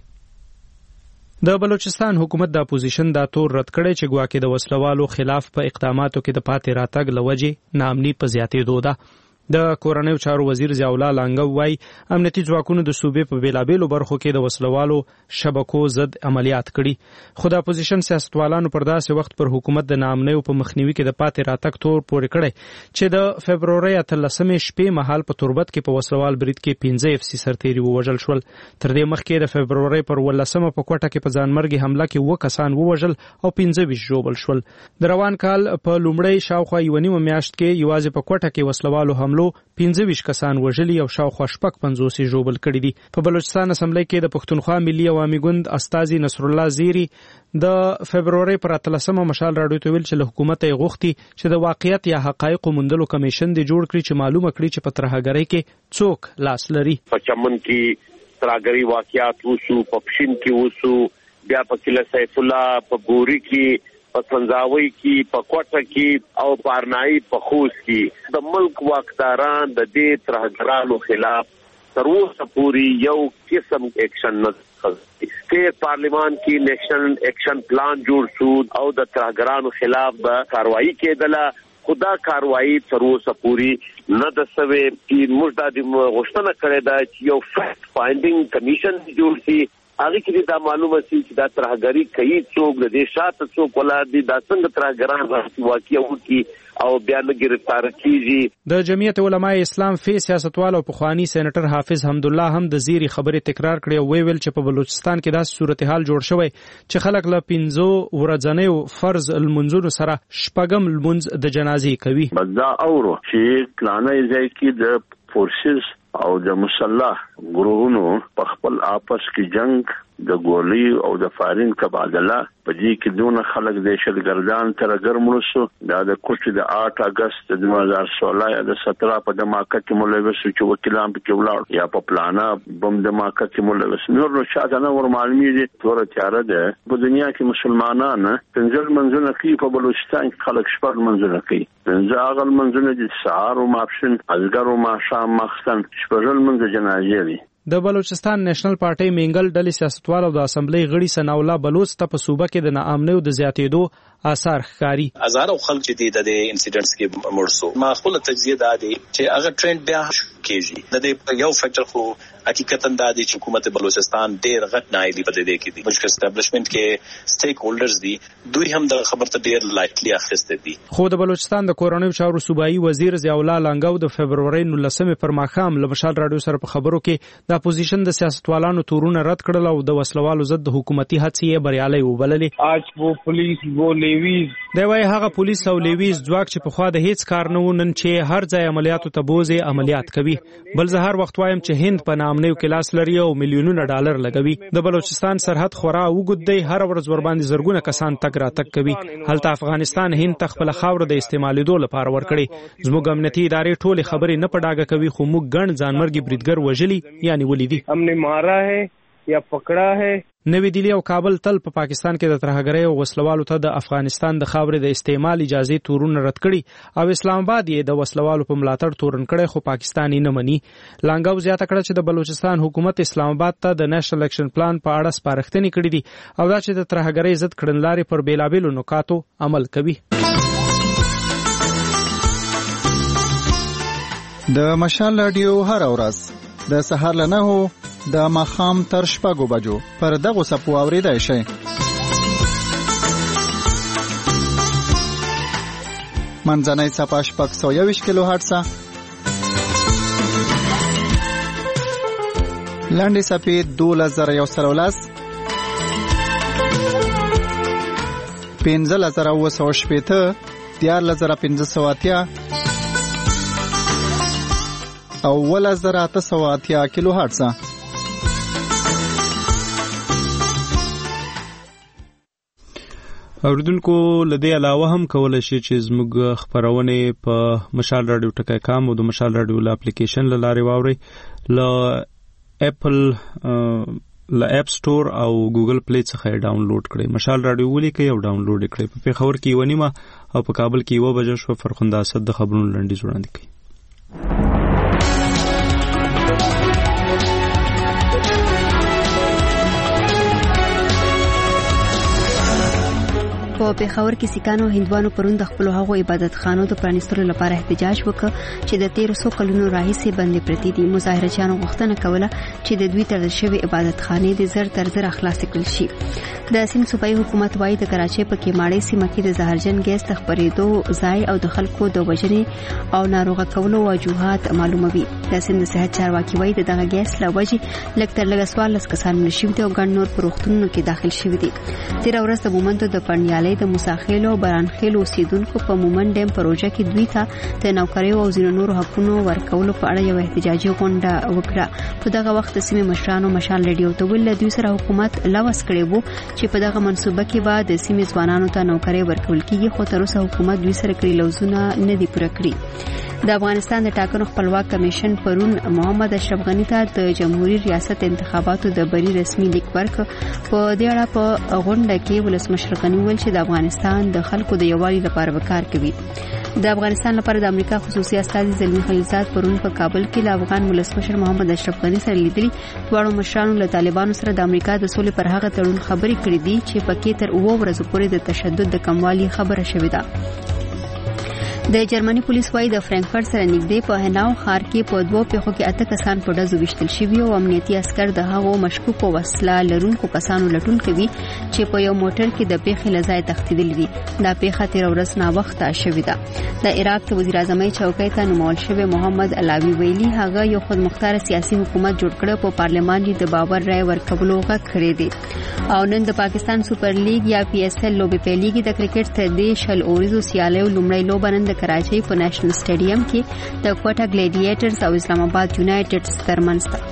A: د بلوچستان حکومت د اپوزیشن دا تور رد کړی چې ګواکې د وسلوالو خلاف په اقداماتو کې د پاتې راتګ له وجې ناامني په زیاتېدو ده. د کورنیو چارو وزیر ضیاء الله لانګو وایي امنیتي ځواکونو د صوبې په بېلابېلو برخو کې د وسلوالو شبکو ضد عملیات کړي. خو د اپوزیشن سیاستوالانو پر داسې وخت پر حکومت د ناامنیو په مخنیوي کې د پاتې راتګ تور پورې کړی چې د فبرورۍ اتلسمې شپې مهال په توربت کې په وسلوال برید کې پنځه اف سي سرتیري ووژل شول. تر دې مخکې د فبرورۍ پر ولسمه په کوټه کې په ځانمرګي حمله کې اووه کسان ووژل او پنځه ویشت ژوبل شول. د روان کال په لومړۍ شاوخوا یوه نیمه میاشت کې یوازې په کوټه کې وسلوالو حملو پنځه ویشت کسان وژلي او شاوخوا شپږ پنځوس یې ژوبل کړي دي. په بلوچستان اسمبلی کې د پښتونخوا ملي عوامي ګوند استازي نصر الله زیری د فبرورۍ پر اتلسمه مشال راډیو ته ویل چې له حکومت یې غوښتي چې د واقعیت یا حقایقو موندلو کمیشن دې جوړ کړي چې معلومه کړي چې په ترهګرۍ کې څوک لاس لري.
B: په چمن کې ترهګرۍ واقعیات وشو، په پښین کې وشو، بیا په کله سیف الله په ګوري کې، په سنځاوي کې، په کوټه کې او په ارنایي په خوست کې د ملک واکداران د دې ترهګرانو خلاف تر اوسه پورې یو قسم اکشن نه کوي. سټیټ پارلیمان کې نیشنل اکشن پلان جوړ شو او د ترهګرانو خلاف به کاروایی کېدله. خدا کاروایی تر اوسه پورې نه د سوي چې موږ د غوښتنه کړې ده چې یو فیکټ فایندینګ کمیشن جوړ شي. هغه کې دا معلومه شي چې دا ترهګری کوي څوک، د دې شاته څوک ولادي، دا څنګه ترهګران راځي واقعي وکي او بیا نه گرفتار کیږي.
A: د جمعیت علماء اسلام فی سیاستوال او پخوانی سېنیټر حافظ حمدالله هم د زیری خبرې تکرار کړې او ویل چې په بلوچستان کې داسې صورتحال جوړ شوی چې خلک له پنځو ورځنیو فرض المنځونو سره شپږم لمونځ د جنازې کوي.
E: دا اورو چې پلانې ځای کې د فورسز او د مسلح ګروهونو په خپل آپس کې جنگ د ګولۍ او د فارین تبادله په دې کې دونه خلک د شلګردان تر ګرمړو شو. دا د کوټې د آټ اگست دوه هزار سولہ یا د سترہ په دماکه کې ملوث چې وکیلان په کې ولاړ یا په پلانا بم دماکه کې ملوث نور نو شاته نه ور معلومي تور تیاره ده. په دنیا کې مسلمانان پنځل منځونه کوي، په بلوچستان کې خلک شپږ منځونه کوي. پنځه اغل منځونه د سهار او ماپښین، ازګر او ماښام ماخستن، شپږل منځ جنازې دي.
A: د بلوچستان نېشنل پارټي منګل ډلې سیاستوال او د اسمبلی غړي ثناء الله بلوچ ته په صوبه کې د ناامنیو د زیاتېدو آثار ښکاري.
F: هزارو خلک چې د انسیډنټس کې مړ شو. ما خپل تجزیه دا دی چې هغه ټرند بیا کېږي. د دې یو فیکټر خو حقیقتا دا دی چې حکومت بلوچستان ډېر غټ نایلی په دې کې دي. مشکل اسټابلیشمنت کې سټیک هولډرز دي، دوی هم د خبرته ډېر لایټلی اخیسته دي.
A: خو د بلوچستان د کورنیو چارو صوبایي وزیر ضیاء الله لانګو د فبرورۍ نولسمې پر ماښام له مشال راډیو سره په خبرو کې د اپوزیشن د سیاستوالانو تورونه رد کړل او د وسلوالو ضد د حکومتي هڅې یې بریالۍ وبللې.
X: آج وہ پولیس وہ لیویز
A: دی وایي هغه پولیس او لیویز ځواک چې پخوا د هیڅ کار نه و، نن چې هر ځای عملیاتو ته بوځي عملیات کوي. بل زه هر وخت وایم چې هند په ناامنیو کې لاس لري او میلیونونه ډالر لګوي. د بلوچستان سرحد خورا اوږد دی، هر ورځ ورباندې زرګونه کسان تګ راتګ کوي. هلته افغانستان هند ته خپله خاوره د استعمالیدو لپاره ورکړي. زموږ امنیتي ادارې ټولې خبرې نه په ډاګه کوي، خو موږ ګڼ ځانمرګي بریدګر وژلي یا نیولي دي.
X: ہم نے مارا ہے یا پکڑا ہے.
A: نوی دلی او کابل تل په پاکستان کې د ترهګرۍ او وسلوالو ته د افغانستان د خاورې د استعمال اجازه تورونه رد کړي او اسلام آباد یې د وسلوالو په ملاتړ تورن کړي، خو پاکستان یې نه مني. لانګو زیاته کړه چې د بلوچستان حکومت اسلام آباد ته د نېشنل اکشن پلان په اړه سپارښتنې کړې دي او دا چې د ترهګرۍ ضد کړنلارې پر بیلابېلو نکاتو عمل کوي.
S: د مشال رادیو هر ورځ د سهار له نهو د ماښام تر شپږو بجو پر دغو څپو اورېدای شئ. منځنۍ څپه شپږ سوه یوویشت کیلو هرټزه، لنډې څپې دولس زره یو سل او لس، پنځلس زره اووه سوه شپېته، دیارلس زره پنځه سوه اتیا او اوولس زره اته سوه اتیا کیلو هرټزه.
A: اوریدونکو لدې علاوه هم کولای شي چې زموږ خبرونه په مشال رادیو ټکی کام او د مشال رادیو ل اپلیکیشن له لارې واوري ل اپل ل اپ سٹور او ګوګل پلی څخه ډاونلوډ کړئ. مشال رادیو ولیکئ او ډاونلوډ کړئ. په پیښور کې یو نیمه او په کابل کې یو بجې شو. فرخنده اسد د خبرونو لنډیز وړاندې کوي.
C: په پیښور کې سیکانو هندوانو پرون د خپل هغو عبادت خانو د پرانیستلو لپاره احتجاج وکړ چې د تیر څو کلونو راهیسې بندې پرتې دي. مظاهرچیانو غوښتنه کوله چې د دوی تړل شوی عبادت خانې د زر تر زر خلاص کړل شي. د سیند صوبایي حکومت وايي د کراچۍ په کیماړې سیمه کې د زهرجن ګیس د خپرېدو ځای او د خلکو د وژنې او ناروغه کولو وجوهات معلوموي. د سیند صحت چارواکي وايي دغه ګیس له وجې لږ تر لږه څوارلس کسان مړه شوي دي او ګڼ نور په روغتونونو کې داخل شوي دي. تېره ورځ د مومندو د پړنیالۍ د موساخیلو او برانخیلو اوسیدونکو په مومند ډیم پروژه کې دوی ته د نوکریو او ځینو نورو حقونو ورکولو په اړه یو احتجاجي غونډه وکړه. په دغه وخت د سیمې مشرانو مشال رادیو ته ویل دوی سره حکومت لوس کړی وو چې په دغه منصوبه کې به د سیمې ځوانانو ته نوکری ورکول کیږي، خو تر اوسه حکومت دوی سره کړي لوزونه نه دي پوره کړي. د افغانستان د ټاکنو خپلواک کمیشن پرون محمد اشرف غنی ته د جمهوریت ریاست انتخاباتو د بری رسمي لیک ورکړ. په دې اړه په غونډه کې ولسمشر غنی ویل چې د افغانستان د خلکو د یووالي لپاره وکړ کوي. د افغانستان لپاره د امریکا خصوصي استازي زلمی خلیلزاد پرون په کابل کې د افغان ولسمشر محمد اشرف غنی سره لیدلي. دواړو مشرانو له طالبانو سره د امریکا د سولې پر هغه تړون خبرې کړې دي چې پکې تر اوه ورځې پورې د تشدد د کموالي خبره شوې ده. د جرمني پولیس وايي د فرانکفرت سره نږدې په هناو ښار کې په دوه پیښو کې اته کسان په ډزو وشتل شوي او امنیتي عسكر د هغو مشکوکو وسله لرونکو کسانو لټون کوي چې په یو موټر کې د پیښې لځای تښتیدلي دي. دا پیښه تیر ورځ ناوخته شوې ده. د عراق د وزیر اعظم چوکۍ ته نومول شوی محمد علاوی ویلي هغه یو خودمختار سیاسي حکومت جوړ کړ په پارلمان کې د باور رائے ورکولو غږ کړی دی. او نن د پاکستان سپر لیګ یا پی ایس ایل لوبې پیلېږي. د کرکټ تر دې شل اوریزو سیالیو لومړی لوبه نن د کراچۍ په نېشنل سټیډیم کې د کوټا ګلیډیټرز او اسلام آباد یونایټډز ترمنځ ده.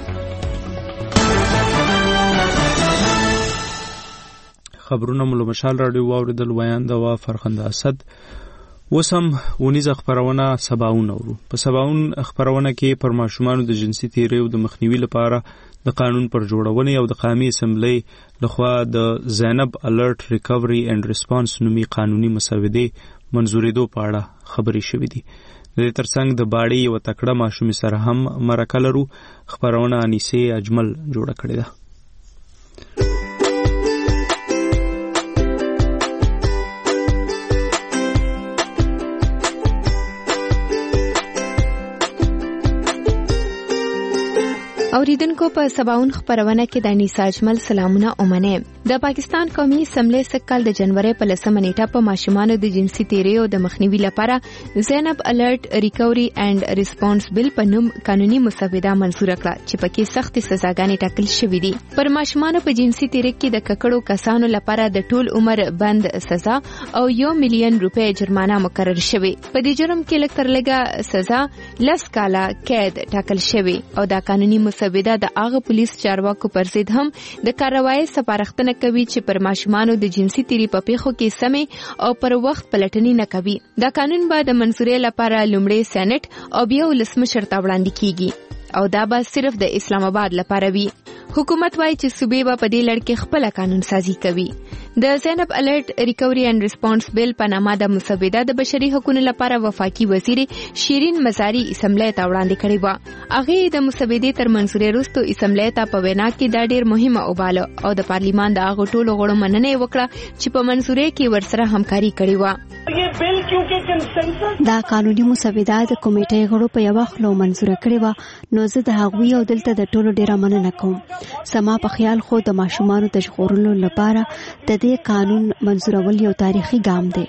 A: خبرونه مو له مشال رادیو واوریدل. ویاند وا فرخنده اسد. وسم ونیزه خبرونه سباون اورو. په سباون خبرونه کې پر ماشومان د جنسي تیریو د مخنیوي لپاره د قانون پر جوړونې او د قومي اسمبلی لخوا د زینب الرټ ریکوري اینڈ ریسپانس نومي قانوني مسودې منزورېدو په اړه خبرې شوې دي. د دې ترڅنګ د باړې یو تکړه ماشومې سره هم مرکه لرو. خبرونه انیسه اجمل جوړه کړې ده.
N: اوریدونکو په سباون خبرونه کې د انیسه اجمل سلامونه اومنه. د پاکستان قومي اسمبلی سکهال د جنوري په لسمه نیټه په ماشومانو د جنسي تیریو د مخنیوي لپاره زینب الرټ ریکوري اینڈ ریسپانس بل په نوم قانوني مسوده منزور کړه چې پکې سخت سزاګانې ټاکل شوې دي. پر ماشومانو په جنسي تیری کې د ککړو کسانو لپاره د ټول عمر بند سزا او یو میلیون روپۍ جرمانه مقرر شوې. په دې جرم کې لږ تر لږه سزا لس کاله قید ټاکل شوې او دا قانوني مسوده د هغه پولیس چارواکو پر ضد هم د کاروایی سپارښتنه کوي چې پر ماشومانو د جنسي تیری په پیښو کې سمې او پر وخت پلټنې نه کوي. دا قانون به د منزورې لپاره لومړی سېنات او بیا ولسمشر ته وړاندې کیږي او دا به صرف د اسلام آباد لپاره وي. حکومت وايي چې صوبې به په دې لړ کې خپل قانون سازي کوي. د زینب الرټ ریکوري اینڈ ریسپانس بل په نامه د مسوده د بشري حقوقو لپاره وفاقي وزیر شیرین مزاری اسمبلی ته وړاندې کړې و. هغه د مسودې تر منزورې وروسته اسمبلی ته په وینا کې دا ډېر مهمه وباله او د پارلیمان د هغه ټولو غړو مننه وکړه چې په منزورې کې ورسره همکاري کړې و.
C: دا قانوني مسوده د کمیټې غړو په یو خلو منزور کړې و. نو زه د هغوی او دلته د ټولو ډیره مننه کوم. سما په خیال خو د ماشومانو د ژغورلو لپاره د دې قانون منزورول یو تاریخي ګام دی.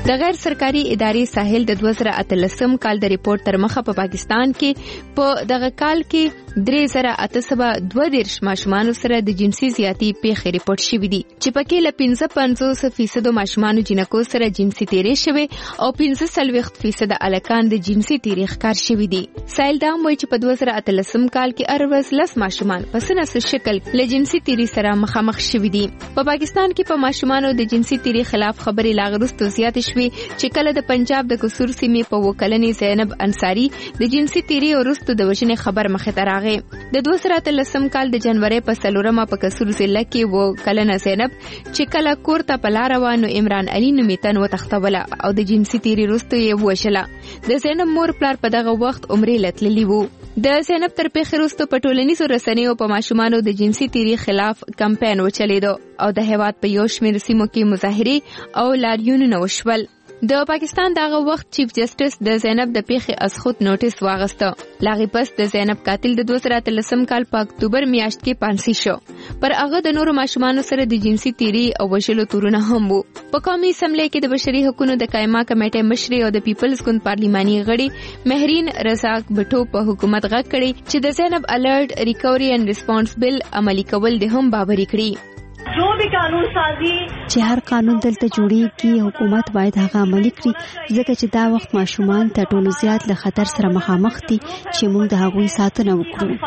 N: د غیر سرکاري ادارې ساحل د دوه زره اتلسم کال د ریپورت تر مخه په پاکستان کې په دغه کال کې درې زره اته سوه دوه دېرش ماشومانو سره د جنسي زیاتی پیښې ریپورت شوې دي چې پکې له پنځه پنځوس فیصدو ماشومانو جنکو سره جنسي تیرې شوې او پنځه څلوېښت فیصده الکان د جنسي تیرې ښکار شوي دي. ساحل دا هم وایي چې په دوه زره اتلسم کال کې هر ورځ لس ماشومان په څه نه څه شکل له جنسي تیرې سره مخامخ شوي دي. په پاکستان کې په ماشومانو د جنسي تیرې خلاف خبرې لا وروسته زیاتې شوې چې کله د پنجاب د قصور سیمې په وکلنې زینب انصاری د جنسي تیرې وروسته د وژنې خبر مخې ته راغی. د دوه زره اتلسم کال د جنوري په څلورمه په قصور ضلع کې وکلنه زینب چې کله کور ته په لاره وه نو عمران علي نومې تن وتښتوله او د جنسي تیرې وروسته یې ووژله. د زینب مور پلار په دغه وخت عمرې له تللي وو. د زینب تر پیښې وروسته په ټولنیزو رسنیو په ماشومانو د جنسي تیرې خلاف کمپاین وچلېده او د هېواد په یو شمېر سیمو کې مظاهرې او لاریونونه وشول. د پاکستان دغه وخت چیف جسټس د زینب د پیښې اسخوت نوټیس واغسته. لاغې پس د زینب قاتل د دوه زره اتلسم کال په اکتوبر میاشت کې پانسي شو. پر هغه د نورو ماشومانو سره د جنسي تیرې او وژلو تورونه هم وو. په قومي اسمبلی کې د بشري حقوقو د قایمه کمیټې مشري او د پیپلز ګوند پارلیماني غړي مهرین رزاق بټو په حکومت غږ کړی چې د زینب الرټ ریکوري اینڈ ریسپانس بل عملي کول د هم بابري کړی.
G: جو بھی قانون سازی
C: چې هر قانون دلته جوړیږي حکومت باید هغه عملي کړي ځکه چې دا وخت ماشومان تر ټولو زیات له خطر سره مخامخ دي چې موږ د هغوی ساتنه وکړو.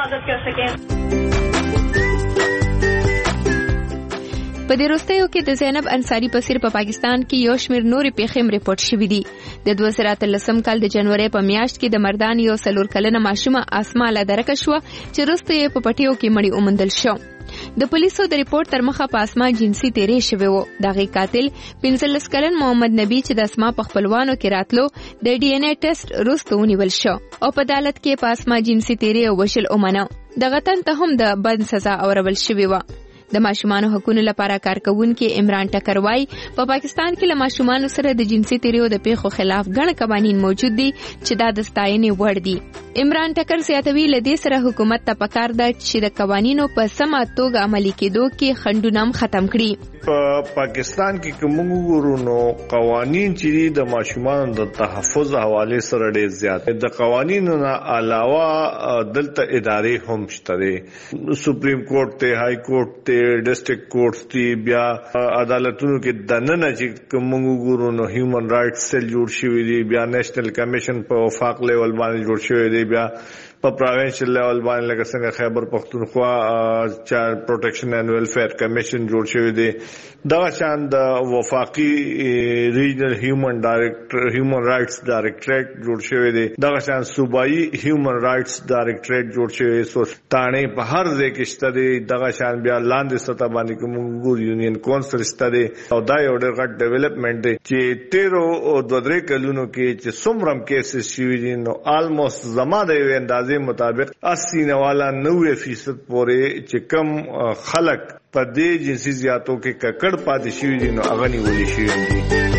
C: په دې وروستیو کې د زینب انصاری په څیر په پاکستان کې یو شمېر نورې پیښې هم ریپورټ شوي دي. د دوه زره اتلسم کال د جنوري په میاشت کې د مردان یو څلور کلنه ماشومه اسما له درکه شوه چې وروسته یې په پټیو کې مړی وموندل شو. د پولیسو د ریپورت تر مخه په اسما جنسي تیرې شوی وو. دغه قاتل پنځلس کلن محمد نبی چې د اسما په خپلوانو کې راتلو د ډي ان اے ټیسټ وروسته ونیول شو او په عدالت کې په اسما جنسي تیرې او وژل ومنه. دغه تن ته هم د بند سزا اورول شوې وه. د ماشومانو حقوقو لپاره کارکونکي عمران ټکر وايي په پاکستان کې له ماشومانو سره د جنسي تیریو د پیښو خلاف ګڼ قوانین موجود دي چې دا د ستاینې وړ دي. عمران ټکر زیاتوي له دې سره حکومت ته پکار ده چې د قوانینو په سمه توګه عملي کېدو کې خنډونه هم ختم کړي.
H: په پاکستان کې کوم ګورونو قوانین چې د ماشومانو د تحفظ حواله سره ډېر زیات د قوانینو نه علاوه دلته ادارې هم شته دي. سپریم کورټ ته های کورټ ته ډیسټریکټ کورټس دی بیا عدالتونو کې دننه چې کوم ګورو نو هیومن رائټس سیل جوړ شوی دی بیا نېشنل کمیشن په وفاق لیول باندې جوړ شوی دی بیا په پروینشل لیول باندې لکه څنګه خیبر پختونخوا چایلډ پروټیکشن اینڈ ویلفیر کمیشن جوړ شوی دی. دا شان د وفاقي ریجنل هیومن ډایریکټر هیومن رائټس ډایریکټریټ جوړ شوی دی. دا شان صوبایي هیومن رائټس ډایریکټریټ جوړ شوی سو تانه په هر ځای کې شته دی. دا شان بیا لاندې سطح باندې کوم ګور یونین کونسل شته دی او دا یو ډېر غټ ډیولپمنٹ دی چې تیرو او دوه درې کلونو کې چې څومره کیسز شوي دي نو آلموست زما د یو اندازې مطابق اسی نه والا نوے فیصد پورې چې کم خلک په دې جنسي زیاتو کې ککړ پاتې شوي دي نو هغه نیولې شوي دي.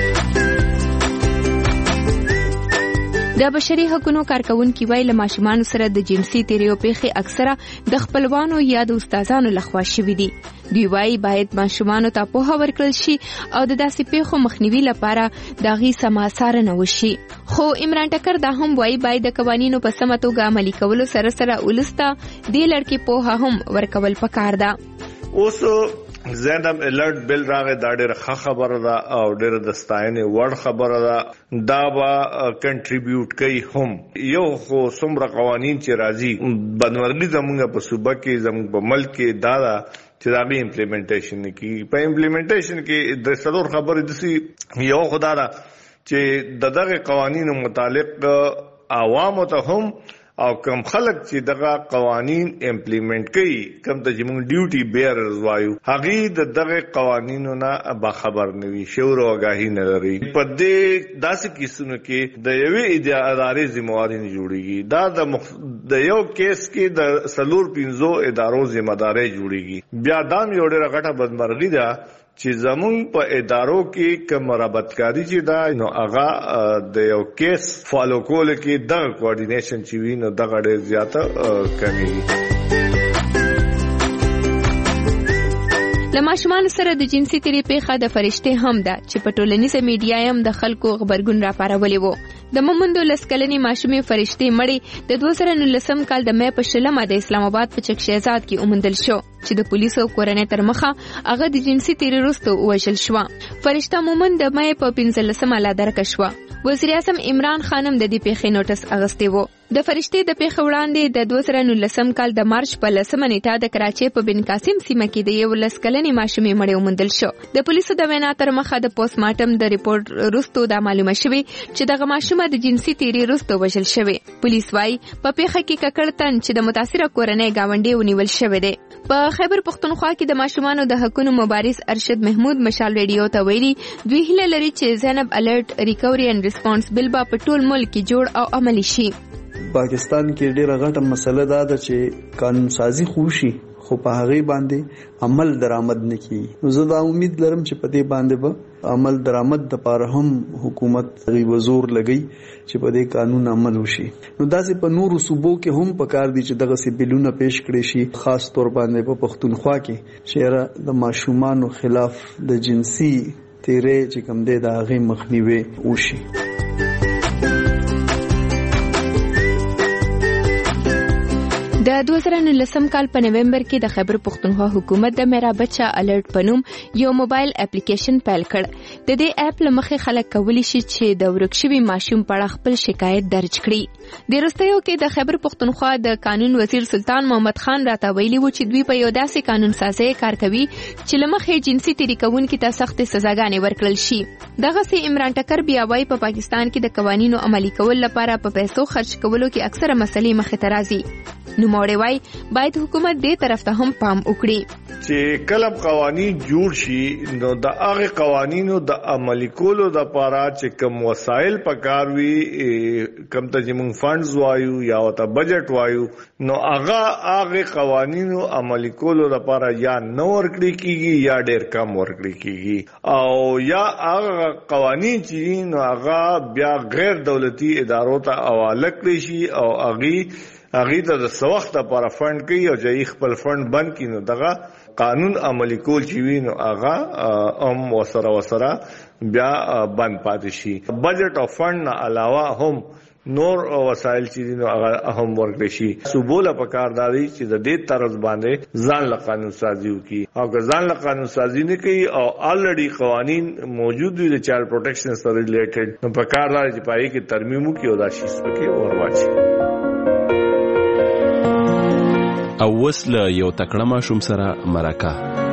N: د بشري حقوقو کارکونکي وایي له ماشومانو سره د جنسي تیریو پیښې اکثره د خپلوانو یا د استادانو لخوا شوي دي. دوی وایي باید ماشومانو ته پوهه ورکړل شي او د داسې پیښو مخنیوي لپاره د هغې سمه څارنه وشي. خو عمران ټکر دا هم وایي باید د قوانینو په سمه توګه عملي کولو سره سره ولس ته دې لړ کې پوهه هم ورکول پکار ده.
H: اوس زینب الرټ بل راغی دا ډېره ښه خبره ده او ډېره د ستاینې وړ خبره ده. دا به کنټریبیوټ کوي هم یو خو څومره قوانین چې راځي بدمرغي زموږ په صوبه کې زموږ په ملک کې دا ده چې دا به امپلیمنټیشن کې په امپلیمنټیشن کې د څلور خبرې دسي یو خدا ده چې د دغه قوانینو متعلق عوامو ته هم او کم خلک چې دغه قوانین امپلیمنٹ کوي کم ته چې موږ ډیوټي بیررز وایو هغه د دغه قوانینو نه باخبر نه وي شعور او آگاهی نه لري. په دې داسې کیسونو کې د یوې ادارې ذمہواری نه جوړیږي. دا د مخ... د یو کیس کې د سلور پنځو ادارو ذمہداري جوړیږي. بیا دا یو ډېره غټه بدمرغي ده چې زمون په ادارو کې کوم رابطکاری چې دا نو هغه د یو کیس فالو کول کې د کوارډینیشن چې وي نو دغه ډېر زیاته کمی.
N: له ماشومان سره د جنسي تیری پیښه د فرشتې هم ده چې په ټولنیزه میډیا هم د خلکو خبرګون راپارولې وو. د مومندو لسکلنې ماشومې فرشتې مړې د دوه زره نولسم کال د مې په شلمه د اسلام آباد په چک شهزاد کې وموندل شو چې د پولیسو کورنۍ تر مخه هغه د جنسي تیری وروسته ووژل شوه. فرشته مومند د مې په پنځلسمه لا درکه شوه. وزیر اعظم عمران خان هم د دې پیښې نوټس اغستی وو. د فرشتې د پیښې وړاندې د دوه زره نولسم کال د مارچ په لسمه نیټه د کراچۍ په بن قاسم سیمه کې د یو لس کلنې ماشومې مړې وموندل شو. د پولیسو د وینا تر مخه د پوسټ مارټم د ریپورت وروسته دا معلومه شوې چې دغه ماشومه د جنسي تیری وروسته وژل شوې. پولیس وايي په پیښه کې ککړ تن چې د متاثره کورنۍ گاونډي ونیول شوې ده. په خیبر پختونخوا کې د ماشومانو د حقوقو مبارز ارشد محمود مشال ریډیو ته ویلي دوی هیله لري چې زینب الرټ ریکوري اینڈ ریسپانس بل په ټول ملک کې جوړ او عملی شي.
I: پاکستان کې ډیره غټه مسله ده چې قانون سازي خوشي خو په هغه باندې عمل درآمد نکي. نو زه دا امید لرم چې په دې باندې به عمل درآمد د پاره هم حکومت غي زور لګي چې په دې قانون عمل وشي. نو داسې په نورو صوبو کې هم پکار دي چې دغه سي بلونه پیش کړي شي، خاص طور باندې په پښتونخوا کې چې د ماشومانو خلاف د جنسي تیری چې کوم دی د هغه مخنیوي وشي. د دوه زره نولسم کال په نومبر کې د خیبر پختونخوا حکومت د میرا بچا الرټ پنوم یو موبایل اپلیکیشن پیل کړ. د دې اپ لمخې خلک کولی شي چې د ورکشوي ماشوم په اړه خپل شکایت درج کړي. د وروستیو کې د خیبر پختونخوا د قانون وزیر سلطان محمد خان راته ویلي و چې دوی په یو داسې قانون سازي کار کوي چې لمخې جنسي تیری کوونکو ته سخت سزاګانې ورکړل شي. دغه سي عمران ټکر بیا وايي په پاکستان کې د قوانینو عملي کول لپاره په پیسو خرج کولو کې اکثره مسلې مخې ته راځي. نو موړی وای باید حکومت دې طرف ته هم پام وکړي
H: چې کلم قوانين جوړ شي نو د هغه قوانینو د عملي کولو د لپاره چې کوم وسایل پکاروي کوم ته چې موږ فاندز وایو یا وته بجټ وایو نو هغه هغه قوانینو عملي کولو د لپاره یا نو ورکړي کیږي یا ډېر کم ورکړي کیږي او یا هغه قوانين چې نو هغه بیا غیر دولتي ادارو ته حواله کړي شي او هغه هغه ته د سوخت لپاره فند کوي او چې خپل فند بند کینو دغه قانون عملي کول چې وینو هغه ام وسره وسره بیا بند پاتې شي. بجټ او فند نه علاوه هم نور وسایل چې دي هغه هم ورکړي شي. صوبوله پکارداري چې د دې طرز باندې ځان له قانون سازي وکي او که ځان له قانون سازي نه کوي او الریډي قوانين موجود دي د چایلډ پروټیکشن سره ریلیټډ نو پکارداري چې پای کې ترمیم وکي او دا شي سپکه اور واچي.
J: او وسله یو تکړه ماشوم سره مرکه.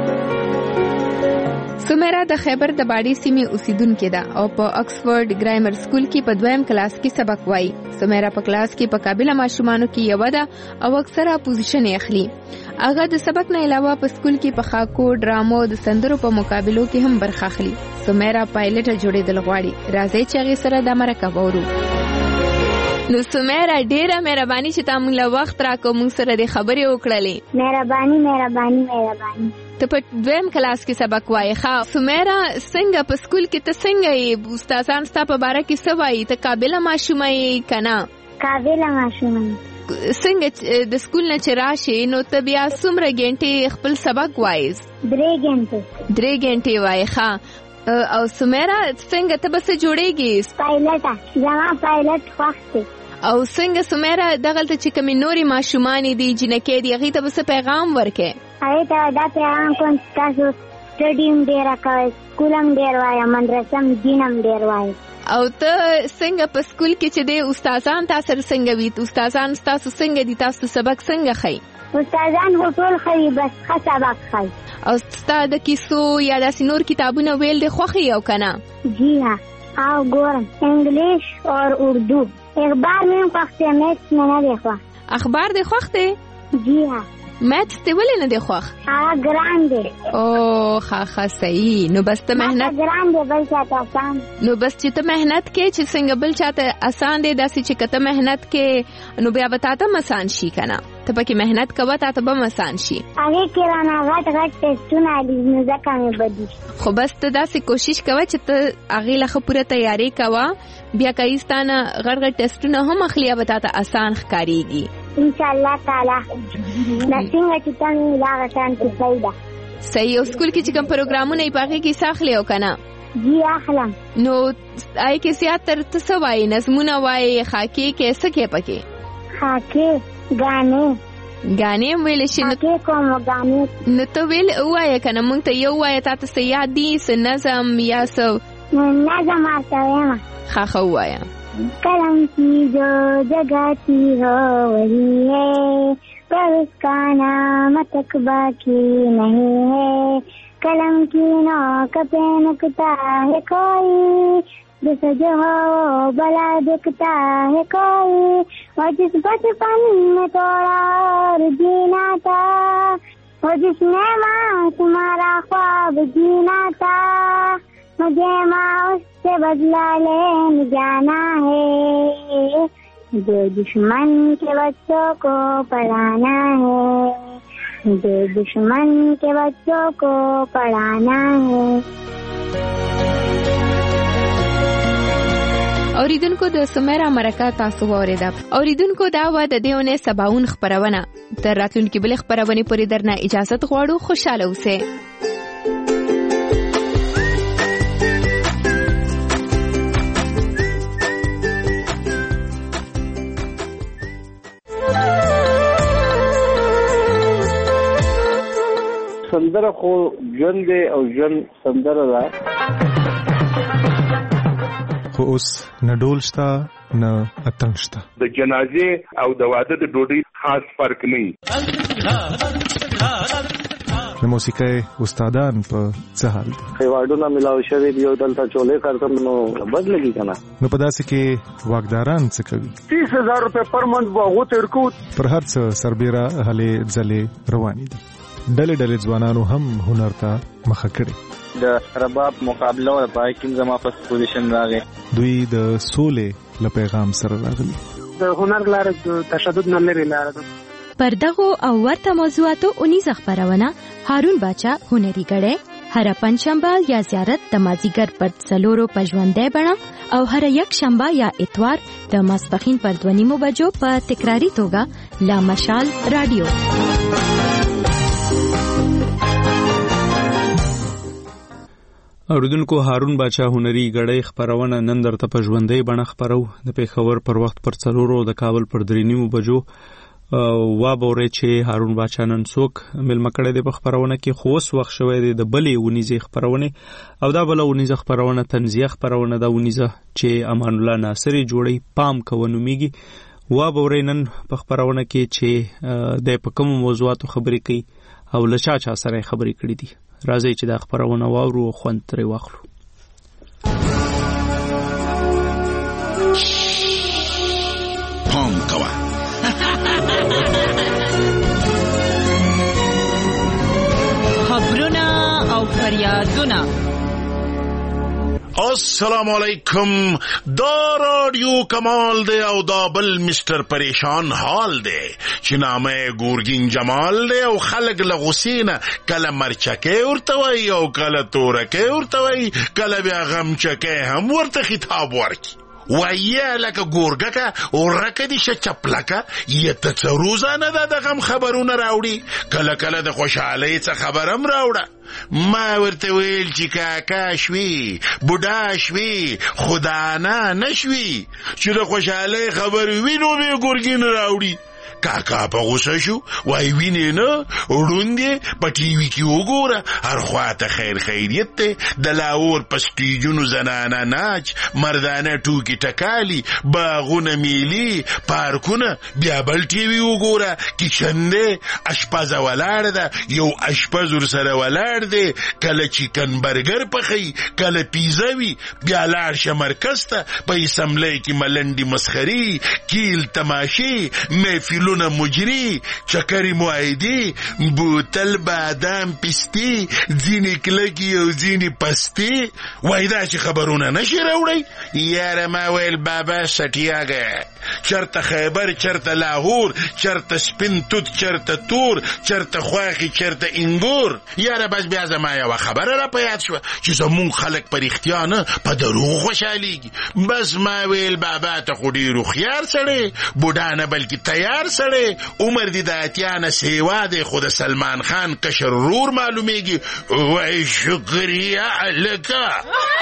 N: سمیرا د خیبر د باډي سیمې اوسیدونکې ده او په اکسفورد ګرامر سکول کې په دویم کلاس کې سبق وایي. سمیرا په کلاس کې په قابله ماشومانو کې یو ده او اکثره پوزیشن یې اخلي. هغه د سبق نه علاوه په سکول کې په خاکو ډرامو د سندرو په مقابلو کې هم برخه اخلي. سمیرا پایلټ جوړېدل غواړي. راځي چې هغه سره د مرکه وورو. نو سمیرا ډیره مهرباني چې تاسو موږ له وخت راکو موږ سره د خبرې وکړلې.
L: مهرباني مهرباني مهرباني.
N: ته په دویم کلاس کې سبق وایې. ښه سمیرا څنګه په سکول کې ته څنګه یې؟ استادان ستا په باره کې څه وایي؟ ته قابله ماشومه یې که نه؟
L: قابله ماشومه.
N: څنګه د سکول نه چې راشې نو ته بیا څومره ګنټې خپل سبق وایې؟
L: درې ګنټې.
N: درې ګنټې وایې. ښه او سمیرا څنګه ته به څه جوړېږې؟
L: پایلټه. زما پایلټ خوښ دی.
N: او څنګه سمیرا دغلته چې کومې نورې ماشومانې دي جنکۍ دي هغې ته به څه پیغام ورکې؟
L: هغې ته دا پیغام کوم چې تاسو سټډي هم ډېره کوئ، سکول هم ډېر وایه، مدرسه هم دین هم ډېر وایه.
N: او ته څنګه په سکول کې چې دی استادان تا سره څنګه وي؟ استادان ستاسو څنګه دي؟ تاسو سبق څنګه ښایي؟
L: استادان خو ټول ښه وي بس ښه سبق ښایي.
N: او ستا د کیسو یا داسې نور کتابونه ویل دې خوښ یې او که نه؟
L: جی ها. او ګورم انګلیش اور اردو. اخبار میں خوښ دی، میتھس مې نه دی خوښ.
N: اخبار دې خوښ دی؟
L: جی ها.
N: میتھس دې ولې نه دی خوښ؟
L: هغه ګران دی.
N: او ښه ښه صحیح. نو بس ته محنت
L: ګران دی بل چاته اسان.
N: نو بس چې ته محنت کې چې څنګه بل چاته اسان دی داسې چې که ته محنت کې نو بیا به تا ته هم اسان شي که نه؟ ته پکې محنت کوه تا ته به هم اسان شي.
L: هغې کې رانه غټ غټ ټسټونه دي نو ځکه مې بدي.
N: خو بس ته داسې کوشش کوه چې ته هغې له ښه پوره تیاري کوه بیا که یې ستا نه غټ غټ ټسټونه هم اخلي به تا ته اسان ښکارېږي
L: انشاءالله تعالی. دا څنګه چې ته مې دا هغه شان کیسۍ ده
I: صحیح. او سکول کې چې کوم پروګرامونه یې پاغي کې ساخلې او کنه
L: جی اخلم.
I: نو آی کې سیات تر څه وایي نظمونه وایي خاکي کې څه کې پکې
L: خاکي غانې
I: غانې ویل شي نو
L: خاکي کوم غانې
I: نو ته ویل وایي کنه مونږ ته یو وایي تاسو ته یاد دي س نظم یا څه
L: نظم آسوي
I: خا خو وایي
L: कलम की जो जगाती हो वही है पर उसका नाम तक बाकी नहीं है कलम की नोक पे नकता है कोई जिस जो हो भला दिखता है कोई और जिस बचपन में थोड़ा और जीना था और जिसने माँ तुम्हारा ख्वाब जीना था मुझे माँ उससे बदला लेने जाना है जो दुश्मन के बच्चों को पढ़ाना है जो दुश्मन के बच्चों को पढ़ाना है.
I: اوریدونکو د سمیرا مرکه تاسو اوریدا. اوریدونکو دا و د دیونه سباون خبرونه تر راتلونکي بل خبرونه پورې درنه اجازه غواړو. خوشاله اوسئ.
K: سندره خو ژوند دی او ژوند سندره ده.
M: خو اوس نه ډول شته نه اتڼ شته.
U: د جنازې او د واده د ډوډۍ خاص فرق نه وي.
M: د موسیقۍ استادان په څه حال دي؟
K: ایوارډونه ملاو شوي دي او دلته چولې کارتم نو بد لګي کنه.
M: نو په داسې کې واکداران څه کوي؟
K: تیس هزار روپے پر منټ به هغو ته ورکو.
M: پر هر څه سربیره هلې ځلې روانې دي. ډلې ډلې ځوانانو هم هنر ته مخه کړي.
P: د رباب مقابله او پای کې زما په پوزیشن راغی.
M: دوی د سولې له پیغام سره راغلي.
K: د هنر لاره د تشدد نه لري لاره ده.
N: پر دغه او ورته موضوعاتو اونیزه خبرونه هارون باچا هنري غړې هر پنځشنبه یا زیارت د مازیګر پر څلورو پژوندې بڼه او هر یک شنبه یا اتوار د ماسپخین پر دوه نیمو بجو په تکراری توګه لا مشال رادیو.
A: اوریدونکو هارون باچا هنري غړې خبرونه نن درته په ژوندۍ بڼه خبرو د پیښور پر وخت پر څلورو د کابل پر درې نیمو بجو وا بورې چې هارون باچا نن څوک ملمه کړی د خبرونه کې خوښ وخت شوی دی د بلې ونیزه خبرونه او دا بل ونیزه خبرونه تنزیه خبرونه دا ونیزه چې امان الله ناصری جوړی پام کوونو میږي وا بورې نن په خبرونه کې چې د په کوم موضوعاتو خبرې کوي او لچا چا سره خبرې کړې دي. راځي چې دا خبرونه واورو او خوند ترې واخلو.
Q: پام کوه
Y: خبرونه او فریادونه.
Q: السلام علیکم. دا رادیو کمال دے او دا بل مستر پریشان حال دے چې نامه ګورګین جمال دے او خلق لغسینه کله مرچکه ورتوي او کله تورکه ورتوي کله بیا غمچکه هم ورته خطاب ورکی. وایه لکه ګورګکه او رکه دي شچپلکه یته څروزانه د غم خبرونه راوړي کله کله د خوشحالۍ څخه خبرم راوړه. ما ورته ویل چې کاکا شوي بوډا شوي خدانا نشوي چې د خوشحالۍ خبر وینو به ګورګین راوړي. کاکا په غوسه شو وای وینې نه وړوندې په ټي وي کې وګوره هر خواته خیر خیریت دی د لاور په سټیجونو زنانه ناچ مردانه ټوکې ټکالي باغونه میلي پارکونه بیا بل ټي وي وګوره کچن دی اشپزه ولاړه ده یو اشپز ورسره ولاړ دی کله چیکن برګر پخوي کله پیزا وي بیا لاړ شه مرکز ته په اسمبلی کې ملنډې مسخري کیل تماشې محفل لونه مجری چکری معایدی بوتل بادام پستی ځینې کلکی او ځینې پستی. وای دا چې خبرونه نشي راوړی. یاره ما ویل بابا سټیاګه چرته خیبر چرته لاهور چرته سپین توت چرته تور چرته خواخي چرته انګور. یاره بس بیا زما یو خبره را پیاد شو چې زمون خلک پر اختیار په دروغ خوشاليږي. بس ما ویل بابا ته خو ډیرو خيار سره بوډا نه بلکې تیار سړی عمر دې د اتیا نه سیوا دی خو د سلمان خان کشر ورور معلومیږي. وای شکریه لکه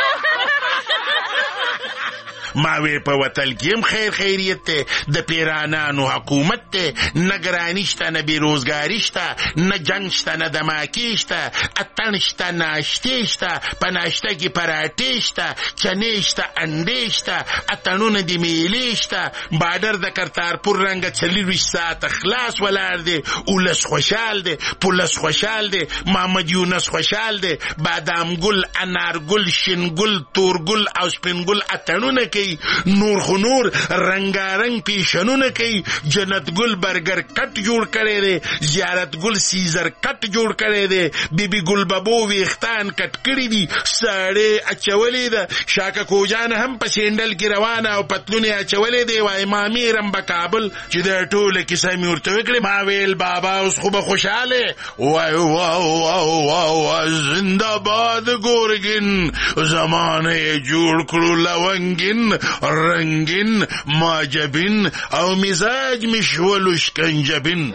Q: ما وی په وطن کې هم خیر خیریت ته د پیرانانو حکومت ته نه ګراني شته نه بیروزګاري شته نه جنګ شته نه دماکي شته اتڼ شته ناشتې شته په ناشته کې پراټې شته چنې شته انډې شته اتڼونه د میلې شته بارډر د کرتارپور رنګه څلورویشت ساعته خلاص ولاړ دی اولس خوشحال دی پولس خوشحال دی محمد یونس خوشحال دی بادام ګل انار ګل شین ګل تور ګل او سپین ګل اتڼونه کوي نور خو نور رنگارنگ پیشنونه کوي جنت ګل برګر کټ جوړ کړي دي زیارت ګل سیزر کټ جوړ کړي دي بیبي ګل بابو ویختان کټ کړي دي ساړې اچولې ده شاکه کوجان هم په سینډل کې روانه او پتلونه اچولې دي وای مامي رم په کابل چې د ټوله کیسه مې ورته وکړې ما ویل بابا اوس خو به خوشاله وای واو واو واو زنده باد ګورګین زمانه جوړ کړو لونګین رنگین ماجبین او مزاج مشولو شکنجبین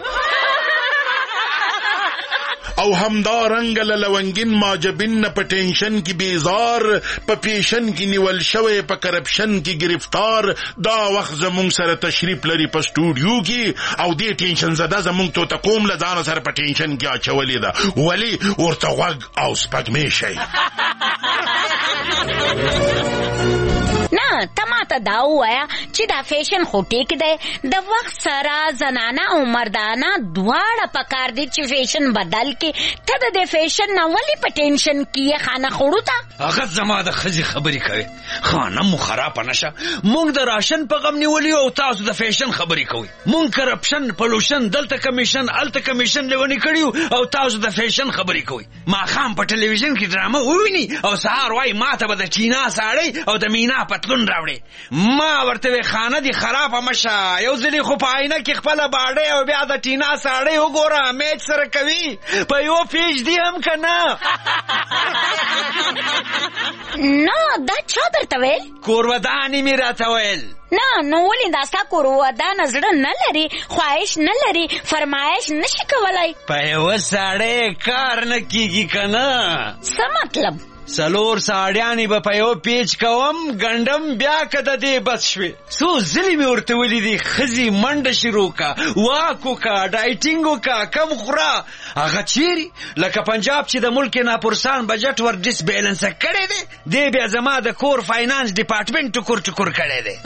Q: او همدا رنگ لونگین ماجبین په ټینشن کې بیزار په پیشن کې نیول شوی په کرپشن کې گرفتار دا وخت زمونږ سره تشریف لري په سټوډیو کې او دې ټینشن زده زمونږ ته تقوم لزان سره په ټینشن کې اچولې ده ولی ورته غوږ او سپګمې شي
D: نه ته ماته دا ووایه چې دا فیشن خو ټیک دی د وخت سره زنانه او مردانه دواړه پکار دي چې فیشن بدل کړي ته د دې فیشن نه ولې په ټینشن کې یې خانه خوړو ته
O: هغه زما د ښځې خبرې کوي خانه مو خرابه نشه موږ د راشن په غم نیولي او تاسو د فیشن خبرې کوئ موږ کرپشن پلوشن دلته کمیشن هلته کمیشن لیونې کړي او تاسو د فیشن خبرې کوئ ماښام په ټلویزیون کې ډرامه وویني او سهار وایي ماته به د چینا ساړی او د مینا پتلون راوړي ما ورته وی خانه دی خرابه مشه یو ځلې خو په آینه کې خپله باډۍ او بیا د ټینا ساړی وګوره میچ سره کوي په یو پیج دی هم که نه
D: نه دا چا درته ویل
O: کورودانې مې راته ویل
D: نه نو ولې دا ستا کورودانه زړه نه لري خواهش نه لري فرمایش نشي کولی
O: په یوه ساړی کار نه کیږي که نه
D: څه مطلب
O: سلور ساړیانې به په یو پیچ کوم ګنډم بیا که د دې بس شوې څو ځلې مې ورته ولیدي ښځې منډه شروع کا واک وکړه ډایټینګ وکړه کم خوره هغه چیرې لکه پنجاب چې د ملک ناپرسان بجټ ور ډس بیلنسه کړی دی دی بیا زما د کور فاینانس ډپارټمنټ ټکور ټکور کړی دی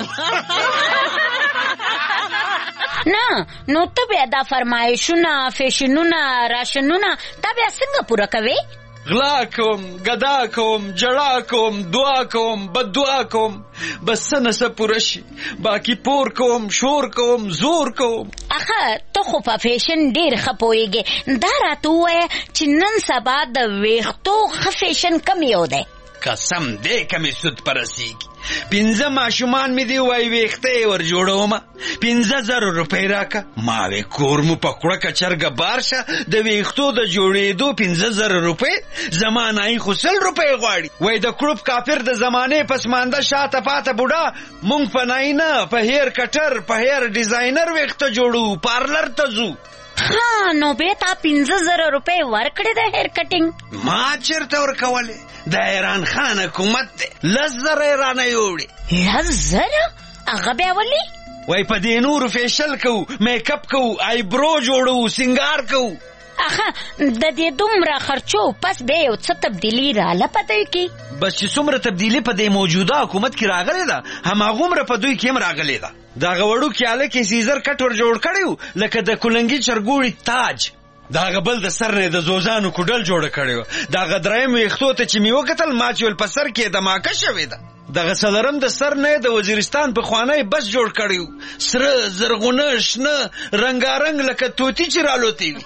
D: نه نو ته بیا دا فرمایشونه فیشنونه راشنونه تا بیا څنګه پوره کوې
O: غلا کوم گدا کوم جړا کوم دعا کوم بد دعا کوم بس څه نه څه پوره شي باقي پور کوم شور کوم زور کوم
D: اخه ته خو په فیشن ډېر ښه پوهېږې دا راته ووایه چې نن سبا د ویښتو ښه فیشن کم یو دی
O: قسم دی که مې سود پرسیږي پنځه ماشومان مې دی وای ویښته یې ور جوړومه پنځه زره روپۍ راکه ما وی کور مو په کوړکه چرګه بار شه د ویښتو د جوړېدو پنځه زره روپۍ زما نایي خو سل روپۍ غواړي وای د کړوپ کافر د زمانې پسمانده شاته پاته بوډا مونږ په نایي نه په هیر کټر په هیر ډیزاینر ویښته جوړو پارلر ته ځو
D: ها نو بیا تا پنځه زره روپۍ ورکړې د هیر کټینګ
O: ما چېرته ورکولې د ایران خان حکومت دی لس زره یې رانه یوړې
D: لس زره هغه بیا ولې
O: وای په دې نورو فیشل کوو میک اپ کوو آیبرو جوړو سینګار کوو
D: اخه د دې دومره خرچو پس بیا یو څه تبدیلي راله پته کی
O: بس چې څومره تبدیلي په دې موجوده حکومت کې راغلی ده هماغومره په دوی کې هم راغلی ده دغه وړوکي هلک یې سیزر کټ ور جوړ کړی لکه د کلنګي چرګوړي تاج دغه بل د سر نه د زوزانو کوډل جوړه کړی و دغه دریم ویښتو ته چې مې وکتل ما چې ول په سر کې دماکه شوې ده دغه څلورم د سر نه د وزیرستان پخوانی بس جوړ کړی و سره زرغونه شنه رنګارنګ لکه توتي چې رالوتی وي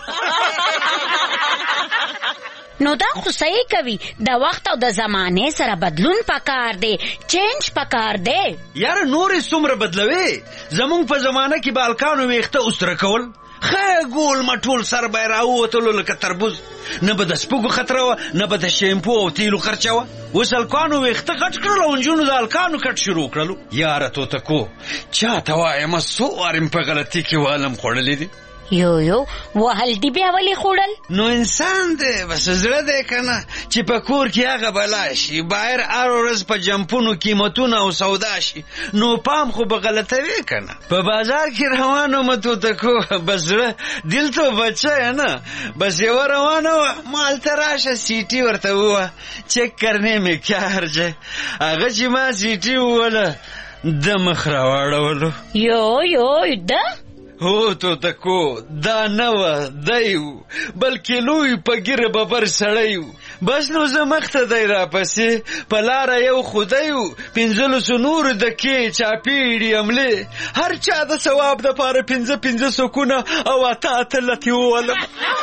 D: نو دا خو صحیح کوي د وخت او د زمانې سره بدلون پکار دی چینج پکار دی
O: یاره نورې څومره بدلوي زمونږ په زمانه کې بالکانو ویښته اوسره کول خې ګول مټول سر به یې راووتلو لکه تربوز. نه به د سپږو خطره وه، نه به د شیمپو او تیلو خرچه وه. اوس هلکانو ویښته غټ کړل او نجونو د هلکانو کټ شروع کړلو. یاره توتکو چا ته وایمه څو وارې مې په غلطي کې والم خوړلې دي.
D: یو یو وهل دي بیا ولې خوړل؟
O: نو انسان دی بس زړه دی که نه چې په کور کې هغه بلا شي، بهر هر ورځ په جمپونو قیمتونه او سودا شي، نو پام خو به غلطوي که نه. په بازار کې روان وم توتکو، بس زړه دل تو بچه نه، بس یوه روانه وه، ما هلته راشه سیټي ورته ووه چک کرنے میں کیا حرج ہے. هغه چې ما سیټي ووله د مخ راواړولو.
D: یو یو ده
O: هو توتکو دا نه وه دی و، بلکې لوی په ګیره ببر سړی و. بس نو زه مخته دی راپسې، په لاره یو خدای و، پنځلسو نورو دکې چاپېړي حملې، هر چا د ثواب دپاره پنځه پنځه سکونه او اته اته لتې وولم.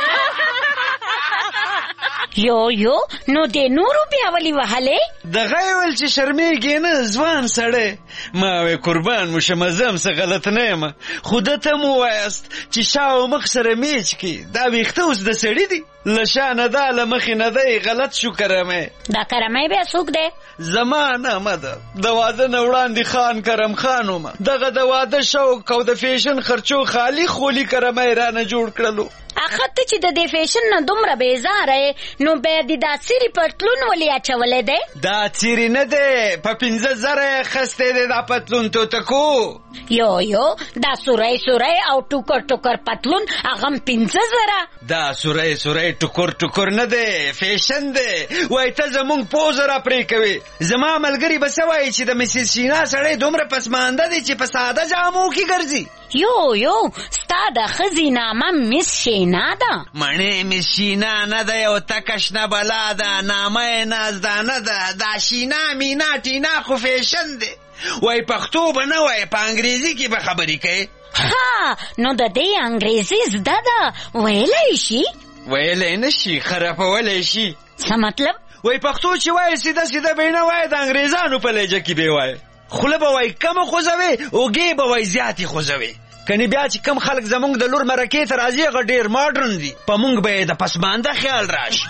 D: یو یو نو د نورو بیا ولې وهلې؟
O: دغه یې ویل چې شرمېږې نه ځوان سړی. ما وی قربان مو شمه زم څه غلط نه یم، خو ده ته مو وایاست چې شا او مخ سره میچ کړي، دا ویښته اوس د سړي دي، له شا نه ده له مخې نه دی، غلط شو کرمی.
D: دا کرمی بیا څوک دی؟
O: زما نامه ده، د واده نه وړاندې خان کرم خان ومه. دغه د واده شوق او د فیشن خرچو خالي خولي کرمی رانه جوړ کړلو.
D: اخه ته چې د دې فیشن نه دومره بیزاره یې، نو بیا دې دا څیرې پتلون ولې اچولی دی؟
O: دا څیرې نه دی، په پنځه زره یې اخیستی دی دا پتلون توتکو.
D: یو یو دا سوری سوری او ټوکر ټوکر پتلون هغه هم پنځه زره؟
O: دا سوری سوری ټوکر ټوکر نه دی، فیشن دی. وایي ته زمونږ پوزه را پرې کوې. زما ملګري به څه وایي چې د مسز شینا سړی دومره پسمانده دی چې په ساده جامو کې ګرځي.
D: یو یو ستا د ښځې نامه مس شینا ده؟
O: مڼې مس شینا نه ده، یو تکه شنه بلا ده، نامه یې نازدانه ده. دا شینا مینا ټینا خو فیشن دی. وایي پښتو به نه وایي، په انګریزي کې به خبرې کوي.
D: ها نو د دې انګریزي زده ده، ویلی شي؟
O: ویلی نه شي، خرابولی شي.
D: څه مطلب؟
O: وایي پښتو چې وایي سیده سیده به یې نه وایي، د انګریزانو په لهجه کې به یې وایي. خوله به وایي کمه خوځوي، اوږې به وایي زیاتې خوځوي. کنی بیا چې کم خلک زمونږ د لور مرکې ته راځي هغه ډېر ماډرن دي، په مونږ به یې د پسمانده خیال راشي.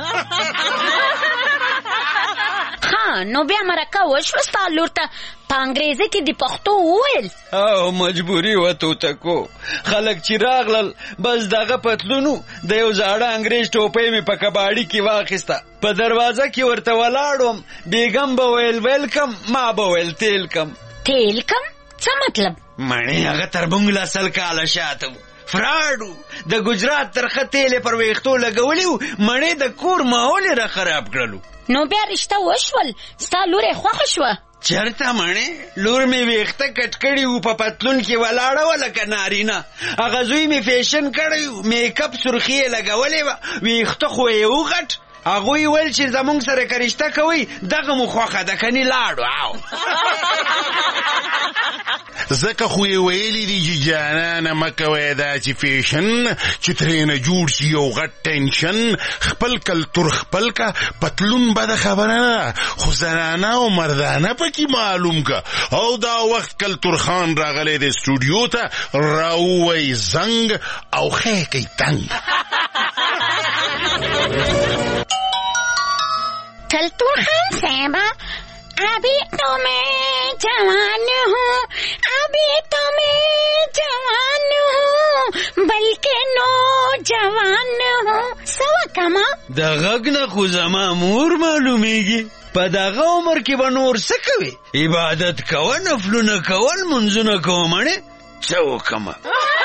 D: ها نو بیا مرکه وشوه ستا لور ته په انګریزي کې د پښتو وویل؟
O: او مجبوري وه توتکو. خلک چې راغلل بس دغه پتلونو د یو زاړه انګریز ټوپۍ مې په کباړي کې واخیسته. په دروازه کې ورته ولاړ وم، بیګم به ویل ویلکم، ما به ویل تیلکم.
D: تیلکم څه مطلب؟
O: مڼې هغه تر موږ له سل کاله شاته و، فراډ و، د ګجرات ترخه تیل یې پر ویښتو لګولي و، مڼې د کور ماحول یې را خراب کړلو.
D: نو بیا رشته وشول، ستا لور یې خوښه شوه؟
O: چرته مڼې، لور مې ویښته کټ کړي و، په پتلون کې ولاړه وه لکه نارینه. هغه زوی مې فیشن کړی و، میکپ سرخي یې لګولې وه، ویښته خو یې وغټ. هغوی ویل چې زمونږ سره که رشته کوئ دغه مو خوښه ده، کنې لاړو. او
Q: ځکه خو یې ویلي دي چې جانانه مه کوئ داسې فیشن چې ترېنه جوړ شي یو غټ ټینشن. خپل کلتور خپل کا، پتلون بده خبره نه، خو زنانه او مردانه پکې معلوم کا. او دا وخت کلتور خان راغلی د سټوډیو ته، راووی زنګ او خی کوي تنګ.
D: کلتور خان صاحبہ ابھی تو میں جوان ہوں، ابھی تو میں جوان ہوں، بلکہ نوجوان ہوں. سوا کما
O: د غږ نه خو زما مور معلومیږي. په دغه عمر کې به نور څه کوي؟ عبادت کوه، نفلونه کول، منځونه کوه. مڼې څه وکمه؟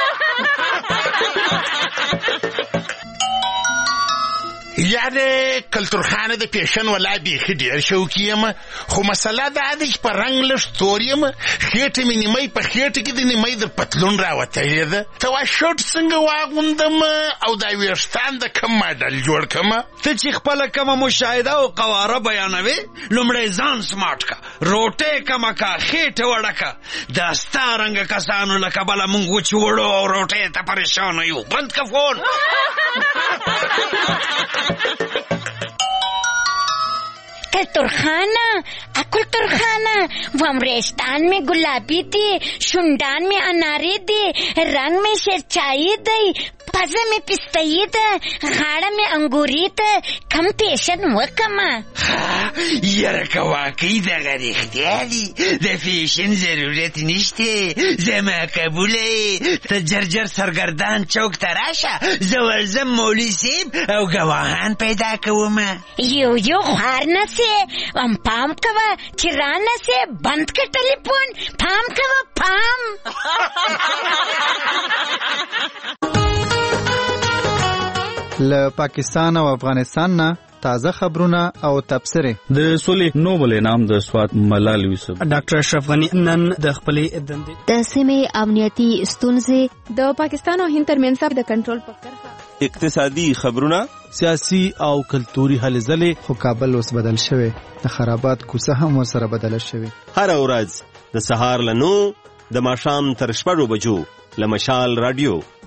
Q: یعنې کلتور خانه د فیشن ولا بیخي ډېر شوقي یم، خو مسله دا ده چې په رنګ لږ تور یم. خېټه مې نیمۍ په خېټه کې د نیمۍ د پتلون راوتلې ده. ته وا شوټ څنګه واغوندم او دا ویښتان د کم ماډل جوړ کړمه؟
O: ته چې خپله کومه مشاهده او قواره بیانوې، لومړی ځان سماټ کا، روټۍ کمه کا، خېټه وړه کا. دا ستا رنګه کسانو له کبله مونږ وچ وړو او روټۍ ته پریشانه یو. بند که فون.
D: कलतुर खाना अकुलतुर खाना वमरेस्तान में गुलाबी दे शुंडान में अनारे दे रंग में शरचाई दे पज़ में पिस्तई दे गाड़ा में अंगूरी दे कम पेशन वकमा
O: यार का वाकई दगा रिख्तियाली द फैशन जरूरत निश्ते जमा कबूले त जर्जर सरगर्दान चौक तराशा जवलजम मौली सेब او गवाहान पैदा कोमा
D: यो यो खारना से हम पाम कवा चिराना से बंद कर टेलीफोन पाम कवा पाम
S: ل پاکستان او افغانستان نه تازه خبرونه او تبصره
B: د سولې نوبل انعام د سوات ملال یوسف
R: ډاکټر اشرف غنی نن د خپلې دندې
C: د سیمې امنیتي ستونزې
N: د پاکستان او هند ترمنځ د کنټرول په کرښه
B: اقتصادي خبرونه
R: سیاسي او کلتوري هلې ځلې
S: خو کابل اوس بدل شوی د خرابات کوڅه هم ورسره بدل شوی
B: هر ورځ د سهار له نو د ماښام تر شپږو بجو له مشال رادیو